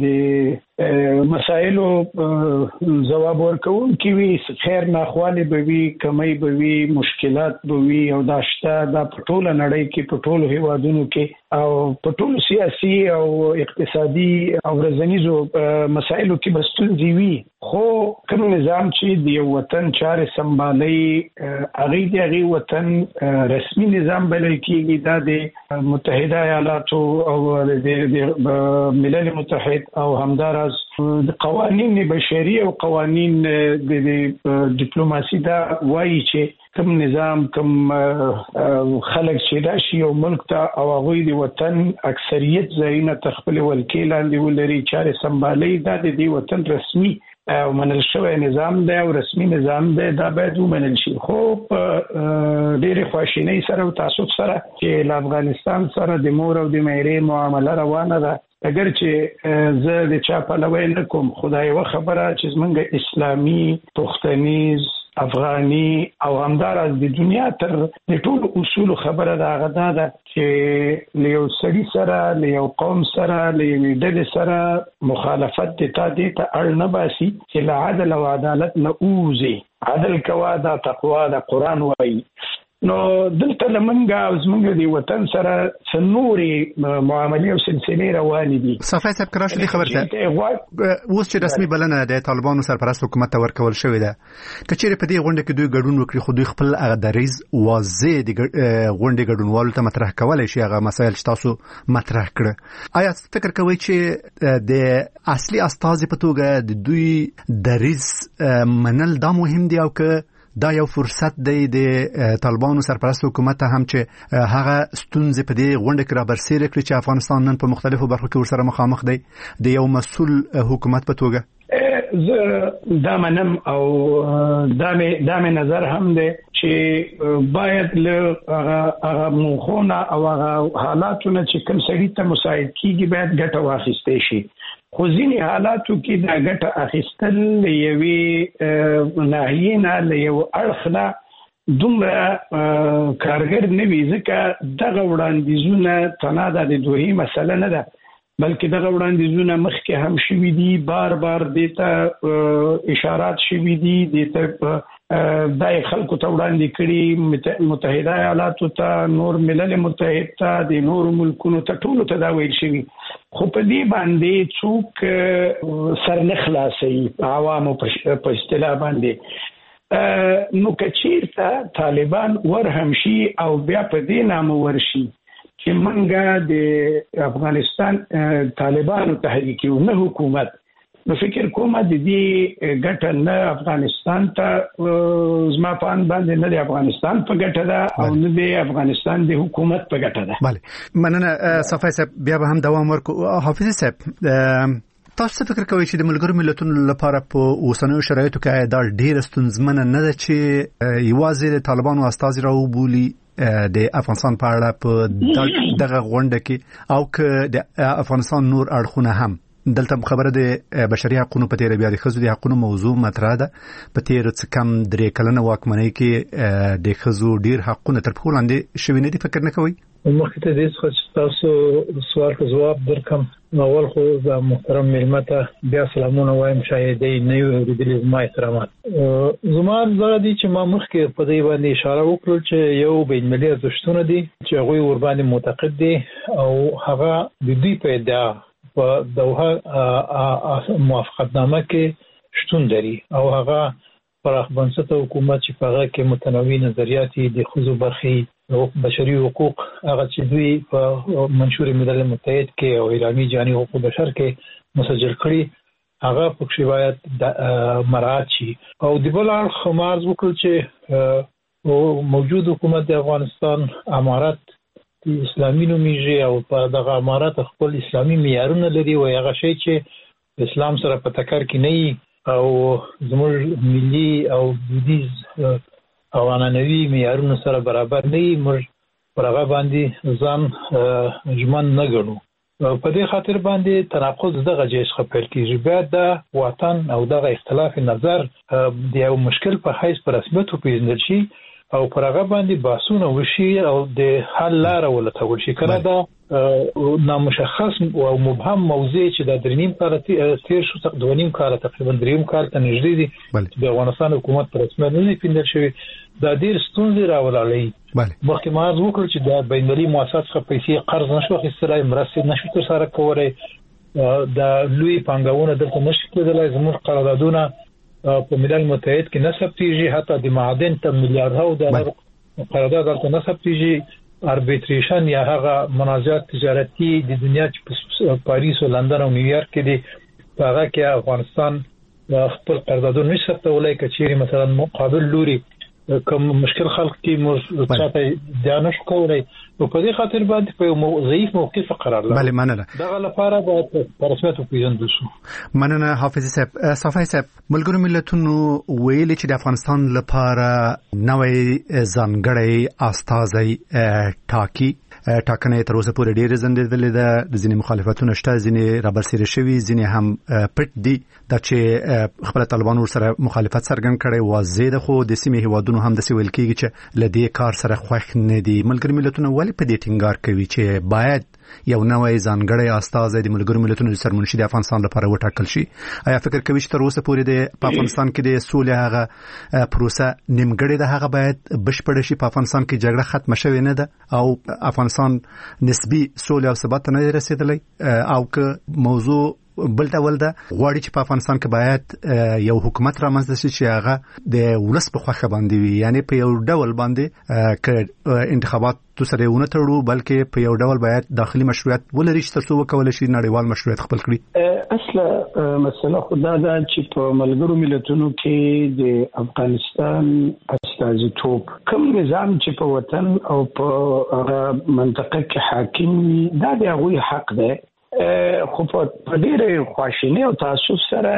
د مسایلو ځواب ورکوونکي وي، خیر ناخوالې به وي، کمی به وي، مشکلات به وي او دا شته دا په ټوله نړۍ کې په ټولو هیوادونو کې او په ټولو سیاسي او اقتصادي او ورځنیزو مسایلو کې به ستونزې وي. خو کوم نظام چې د یو وطن چارې سمبالوي هغې د هغې وطن رسمي نظام بلل کېږي. دا د متحده ایالاتو او د ملل متحد او همداراز د قوانین بشري او قوانین د ډیپلوماسي دا وایي چې کوم نظام کوم خلک چې راشي او ملک ته او هغوی د وطن اکثریت ځایونه تخپل ولکې لاندې ولري چارې سمبالوي، دا د دې وطن رسمي او منل شوی نظام دی او رسمي نظام دی، دا باید ومنل شي. خو په ډېرې خواشینۍ سره او تعصب سره چې له افغانستان سره د مور او د میرې معامله روانه ده، اگر چې زه د چا پلوی نه کوم، خو دا یوه خبره چې زمونږ اسلامي پښتنیز افغاني او همداراز د دنیا تر د ټولو اصولو خبره دا هغه دا ده چې له یو سړي سره له یو قوم سره له یوې ډلې سره مخالفت د تا دې ته اړ نه باسي چې له عدل او عدالت نه اوځي. عدل کوه دا تقوا ده، قرآن وایي. نو دلته لمنګه او زمونږ د وطن سره څه نورې معاملې او سلسلې روانې دي. صافی صاحب، که راشو دې خبر ته اوس چې رسمي بلنه د طالبانو سرپرست حکومت ته ورکول شوې ده، که چیرې په دې غونډه کې دوی ګډون وکړي خو دوی خپل هغه دریځ واضح د غونډې ګډونوالو ته مطرح کولی شي هغه مسایل چې تاسو مطرح کړه، آیا فکر کوئ چې د اصلي استازي په توګه د دوی دریځ منل دا مهم دی او که دا یو فرصت دی د طالبانو سرپرست حکومت هم چې هغه ستونزې په دې غونډه کې را برسېره کړي چې افغانستان نن په مختلفو برخو کې ورسره مخامخ دی د یو مسؤل حکومت په توګه؟ زه دا منم او دا مې نظر هم دی چې باید له هغه موخونه او هغه حالاتونه چې کوم سړي ته مساعد کېږي باید ګټه واخیستی شي. خو ځینې حالاتو کې دا ګټه اخیستل له یوې ناحیې نه له یو اړخ نه دومره کارګر نه وي، ځکه دغه وړاندیزونه تنها د دوحې مسله نه ده بلکې دغه وړاندیزونه مخکې هم شوي دي، بار بار دې ته اشارات شوي دي، دې ته دا خلکو ته وړاندې کړي، متحده ایالاتو ته، نور ملل متحد ته، د نورو ملکونو ته، ټولو ته دا ویل شوي. خو په دې باندې څوک سر نه خلاصوي عوامو په اصطلاح باندې. نو که چېرته طالبان ورهم شي او بیا په دې نامه ورشي چې منګه د افغانستان طالبانو تحریک یو نه حکومت، نو فکر کوم د دې ګټه نه افغانستان ته زما په ان باندې نه د افغانستان په ګټه ده او نه د افغانستان د حکومت په ګټه ده. بله مننه صافی صاحب، بیا به هم دوام ورکړو. حافظ صاحب، تاسو څه فکر کوئ چې د ملګرو ملتونو لپاره په اوسنیو شرایطو کې دا ډېره ستونزمنه نه ده چې یوازې د طالبانو استازي راوبولي د افغانستان په اړه په دغه غونډه کې او که د افغانستان نور اړخونه هم دلته خبره د بشري حقوقو په تیر بیا د ښځو د حقوقو موضوع مطرح ده. په تیر څه کم 3 کلنه واکمنۍ کې د ښځو ډیر حقونه تر پښو لاندې شوي نه دي، فکر نه کوئ؟ مخکې ته دې څه تاسو سوال ته جواب درکم. اول خو د محترم ملمه ته بیا سلامونه وایم، شاید نه یو اوریدلې زما احترامات. زما زړه دي چې ما مخکې په دې باندې اشاره وکړل چې یو بین المللي ارزښتونه دي چې هغوی ور باندې معتقد دي او هغه د دوی په ادعا په دوحه موافقتنامه کې شتون لري او هغه پراخ بنسټه حکومت چې په هغه کې متنوع نظریات د ښځو برخې او بشري حقوق هغه چې دوی په منشور ملل متحد کې او اعلامیه جهاني حقوق بشر کې مسجل کړي هغه په کې باید مراعات شي. او د بل اړخ مرز وکړ چې موجود حکومت د افغانستان امارات اسلامي نومیږي او په دغه امارات خپل اسلامي معیارونه لري او هغه شی چې اسلام سره په ټکر کې نه او زموږ ملي او دودیز او عنعنوي معیارونو سره برابر نه وي، موږ پر هغه باندې ځان ژمن نه ګڼو. په دې خاطر باندې تناقض دغه جهیز څخه پیل کېږي. باید د وطن او دغه اختلاف نظر د یو مشکل په حیث په رسمیت وپېژندل شي او پر هغه باندې بحثونه وشي او د حل لاره ولټول شي. کله دا نامشخص او مبهم موضوع چې د 3.5 کال تیر شو، 2.5 کال تقریبا 3 کال ته نږدې دي د افغانستان حکومت پر رسمیت نه پیژندل شوی، دا ډېر ستونزې راوړلې. مخکې ما عرض وکړ چې د بین المللي مؤسسات څخه پیسې قرض نشو اخیستلی، مرستې نشو ترسره کولی، د لوی پانګونه دلته نشي کېدلی، زموږ قراردادونه په ملل متحد کې نه ثبتېږي، حتی د معادن ته میلیاردها ډالر قرارداد دلته نه ثبتېږي. اربیټریشن یا هغه منازعات تجارتي د دنیا چې په پاریس او لندن او نیویارک کې دي، په هغه کې افغانستان خپل قراردادونه نشي ثبتولی. که چیرې مثلا مقابل لوري کوم مشکل خلق کې موږ چاته ځان نشو کولای، نو په دې خاطر باندې په یو ضعیف موقف قرار لري. مننه. دغه لپاره باید په رسمیت وپېژندل شو. مننه حافظ صاحب. صافی صاحب، ملګرو ملتونو ویلي چې د افغانستان لپاره نوې ځانګړی استازی ټاکي. ټاکنه تر اوسه پورې ډېر زندېدلې ده، د ځینې مخالفتونه شته، ځینې رابرسېره شوي، ځینې هم پټ دي. دا چې خپل طالبان ورسره مخالفت څرګند کړي واضح ده، خو د سیمې هیوادونو هم داسې ویل کېږي چې له دې کار سره خوښ نه دي. ملګرو ملتونه ولې په دې ټینګار کوي چې باید یو نوې ځانګړی استازی د ملګرو ملتونو د سرمنشي د افغانستان لپاره وټاکل شي؟ آیا فکر کوي چې تر اوسه پورې د افغانستان کې د سولې هغه پروسه نیمګړې ده، هغه باید بشپړ شي؟ په افغانستان کې جګړه ختمه شوې نه ده او افغانستان نسبی سولې او ثبات نه رسیدلی، او که موضوع بل ډول ده غواړي چې په افغانستان کې باید یو حکومت رامنځته شي چې هغه د ولس په خوښه باندې وي، یعنی په یو ډول باندې که انتخابات سره ونه تړو بلکې په یو ډول باید داخلي مشروعیت ولري چې ترڅو وکولای شي نړیوال مشروعیت خپل کړي. اصله مسله خدا ده چې په ملګرو ملتونو کې د افغانستان استازیتوب کوم نظام چې په وطن او په منطقه کې حاکم وي دا د هغوی حق ده، خو په ډېرې خواشینۍ او تعصب سره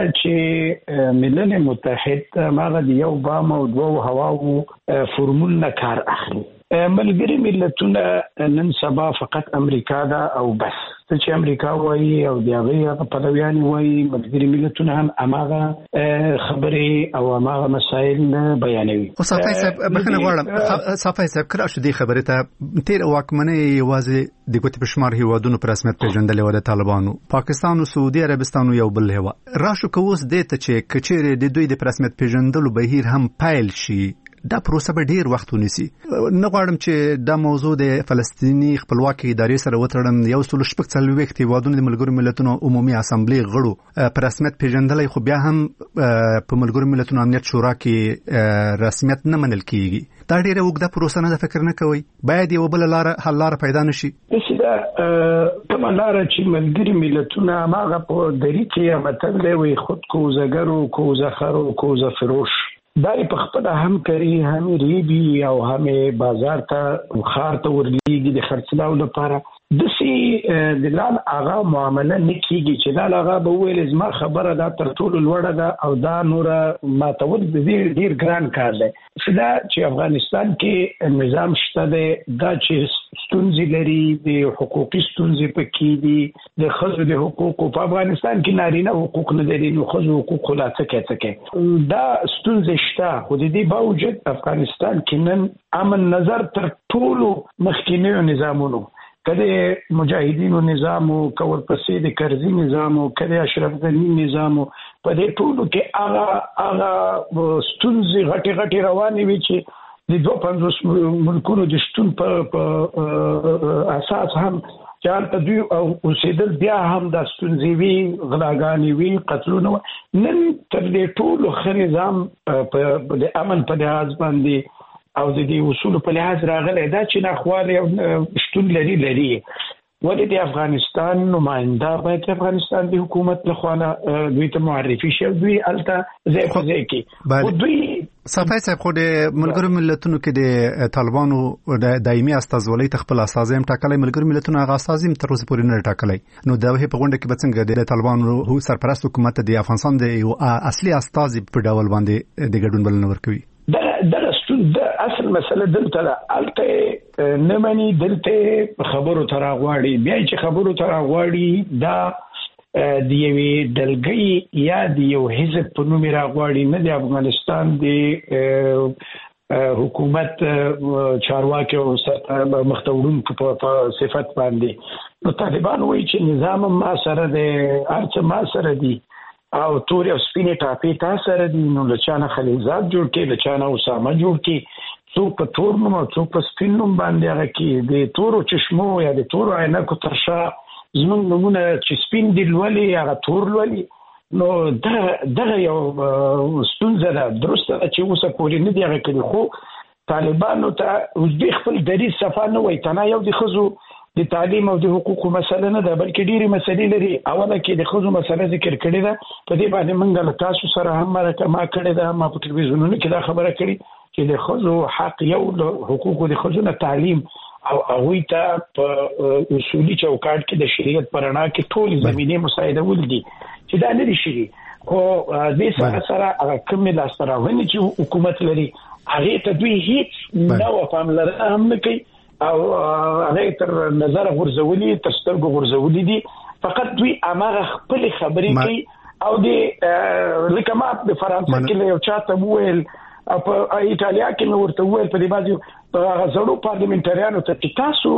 چې ملل متحد هغه د یو بام او 2 هواو فورمول نه کار اخلي. ملګري ملتونه نن سبا فقط امریکا ده او بس، چې امریکا وایي او د هغې پلویان وایي، ملګري ملتونه هم هماغه خبرې او هماغه مسایل بیانوي. خو صافی صاحب بخښنه غواړم، صافی صاحب کله شو دې خبرې ته تیر واکمنۍ یوازې د ګوتې په شمار هیوادونو په رسمیت پیژندلې وه، د طالبانو، پاکستان او سعودي عربستان یو بل هیواد. راشو که اوس دې ته چې که چیرې د دوی د په رسمیت پیژندلو بهیر هم پیل شي، دا پروسه به ډیر وخت ونیسي. نه غواړم چې دا موضوع د فلسطینی خپلواکۍ ادارې سره وتړم. 140 هیوادونو د ملګرو ملتونو عمومي اسامبلې غړو په رسمیت پیژندلای، خو بیا هم په ملګرو ملتونو امنیت شورا کې رسمیت نه منل کیږي. دا ډیره اوږده پروسه نه ده، فکر نه کوي باید یو بل حل لاره پیدا نشي؟ دا کومه لاره چې ملګري ملتونه هغه په دری کې متل دی خود کوزګرو کوزخرو کوزه فروش، دا په خپل هم کوي، هم ریبي او هم بازار ته خار ته ورلېږي د خرڅلاو لپاره. د سي د لال اغا معامله نکېږي چې لال اغا به ویل زما خبره دا تر ټولو لوړه ده او دا نور ماتول د ډیر ګران کار دی دا چې افغانستان کې نظام شته دا چې ستونزې لري د حقوقي ستونزې پکې دي د ښځو د حقوقو په افغانستان کې نارینه حقوق نه لري نو ښځو حقوق لا څه دا ستونزې شته خو د دې باوجود افغانستان کې نن امن نظر تر ټولو مخکینیو نظامونو کله مجاهدینو نظام او کور پسې د کرزي نظام او کله اشرف غنی نظام په دې ټولو کې هغه ستونزې غټي روانې وي چې د 250 ملکونو د شتون په اساس هم چې دوی او اوسېدل بیا هم د ستونزې وي غلاګانې وي قتلونه نن تر دې ټولو ښه نظام د امن په لحاظ باندې او د دې اصول په لحاظ راغلی دا چې ناخواله شتون لري ولې د افغانستان نماینده باید افغانستان د حکومت لخوا دوی ته معرفي شي دوی الته ځای په ځای کې او دوی صفای صاحب خو د ملګرو ملتونو کې د طالبانو د دایمي استازولۍ خپل استازیم ټاکلای ملګرو ملتونو هغه استازیم تر اوسه پورې نه ټاکلای نو دا په غونډه کې به څنګه د طالبانو سرپرست حکومت د افغانستان د یو اصلي استازي په ډول باندې د ګډون بلنه ورکوي د اصل مسله دلته الته نه مانی دلته خبرو تر غواړي بیا چې خبرو تر غواړي دا د یوې دلګي یا د یو حزب په نوم راغواړي نه د افغانستان د حکومت چارواکي او مختورونکو په صفت باندې نو طالبان وایي چې نظام ما سره د ارڅ ما سره دی او تور او سپینې ټاپې تا سره دي نو لچانه خلیزات جوړ کې لچانه اسامه جوړ کې څوک په تور نوم او څوک په سپین نوم باندې هغه کې د تورو چشمو یا د تورو عینکو ترشا زمونږ نمونه چې سپین دي لولي هغه تور لولي نو دغه یو ستونزه ده درسته چې اوسه پورې نه دی هغه کړي خو طالبانو ته اوس د خپل دریځ صفا نه وایي تنه یو د ښځو د تعلیم او د حقوقو مسله نه ده بلکې ډېری مسلې لري اوله کې د ښځو مسله ذکر کړې ده په دې باندې موږ له تاسو سره هم مرکه کړې ده ما په ټلویزیونونو کې دا خبره کړې چې د ښځو حق یو حقوقو د ښځو نه تعلیم او هغوی ته په اصولي چوکاټ کې د شریعت په رڼا کې ټولې زمینې مساعدول دي چې دا نه دي شوي خو دې سره هغه کومې لاسته راوړنې چې حکومت لري هغې ته دوی هیڅ نوع پاملرنه هم نه کوي او هغه تر نظر غورځولي تر سترګو غورځولي دي فقط دوی اماغه خپل خبرې کوي او د لکه ما د فرانسې کې یو چاته وویل او په ایټالیا کې ورته وویل په دې باندې په زړو پارلمنټریانو ته چې تاسو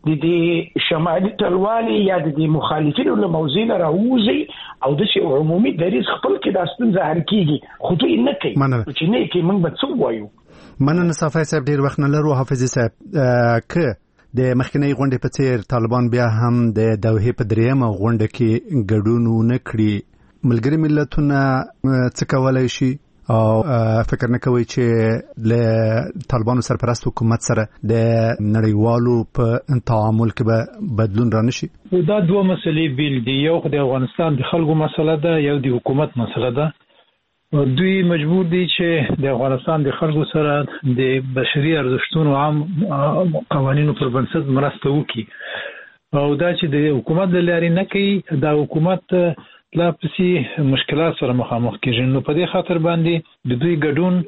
د شمالي ټلوالي یا د مخالفینو له موضوع نه راوځي او د شی عمومي دریځ خپل کې د ستونزه حل کیږي خو دوی نه کوي چې نه کوي موږ به څه وایو مننه صفای صاحب ډیر وخت نه لرو حافظ صاحب که د مخکنی غونډې په څیر طالبان بیا هم د دوحې په دریمه غونډه کې ګډون نه کړي ملګري ملتونه څه کولای شي او فکر نه کوي چې له طالبانو سرپرست حکومت سره د نړیوالو په تعامل کې به بدلون رانشي دا دوه مسلې بیل دي یو د افغانستان د خلکو مسله ده یو د حکومت مسله ده دوی مجبور دي چې د افغانستان د خلکو سره د بشري ارزښتونو عام قوانینو پر بنسټ مرسته وکړي او دا چې د حکومت د لارې نه کوي دا حکومت لا پسې مشکلات سره مخامخ کیږي نو په دې خاطر باندې د دوی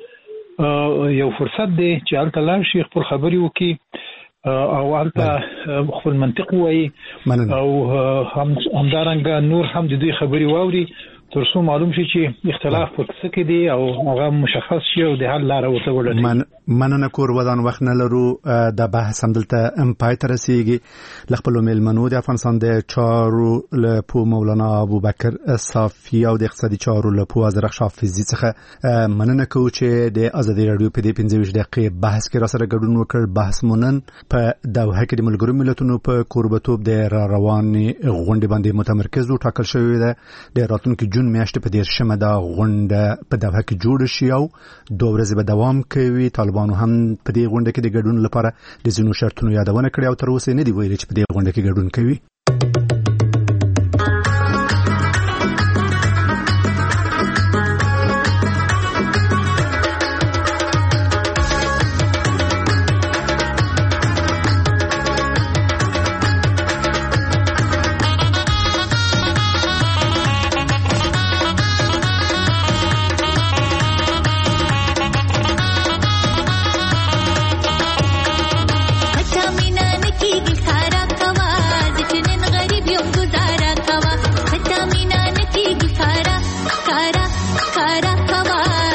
ګډون یو فرصت دی چې هلته لاړ شي خپل خبرې وکړي او هلته خپل منطق وایي او همدارنګه نور هم د دوی خبرې واوري ترڅو معلوم شي چې اختلاف په څه کې دی او هغه مشخص شي او د حل لاره ورته ولټوي مننه کور ودان وخت نه لرو د بحث هم دلته پای ته رسیږي خپل میلمنو د افغانستان د چارو لپو مولانا ابوبکر صافی او د اقتصادي چارو لپو ازرخ حافظي څخه مننه کوم چې د ازادي رادیو په دې 15 دقیقې بحث کې را سره ګډون وکړ بحث مونن په دوحه کې د ملګرو ملتونو په کوربتوب د رواني غونډې باندې متمرکز و ټاکل شوی دی د راتلونکي جون میاشتې په 10 دا غونډه په دوحه کې جوړ شي او 2 ورځې به دوام کوي طالبانو هم په دې غونډه کې د ګډون لپاره د ځینو شرطونو یادونه کړې او تر اوسه نه دی ویلي چې په دې غونډه کې ګډون کوي کارا کوا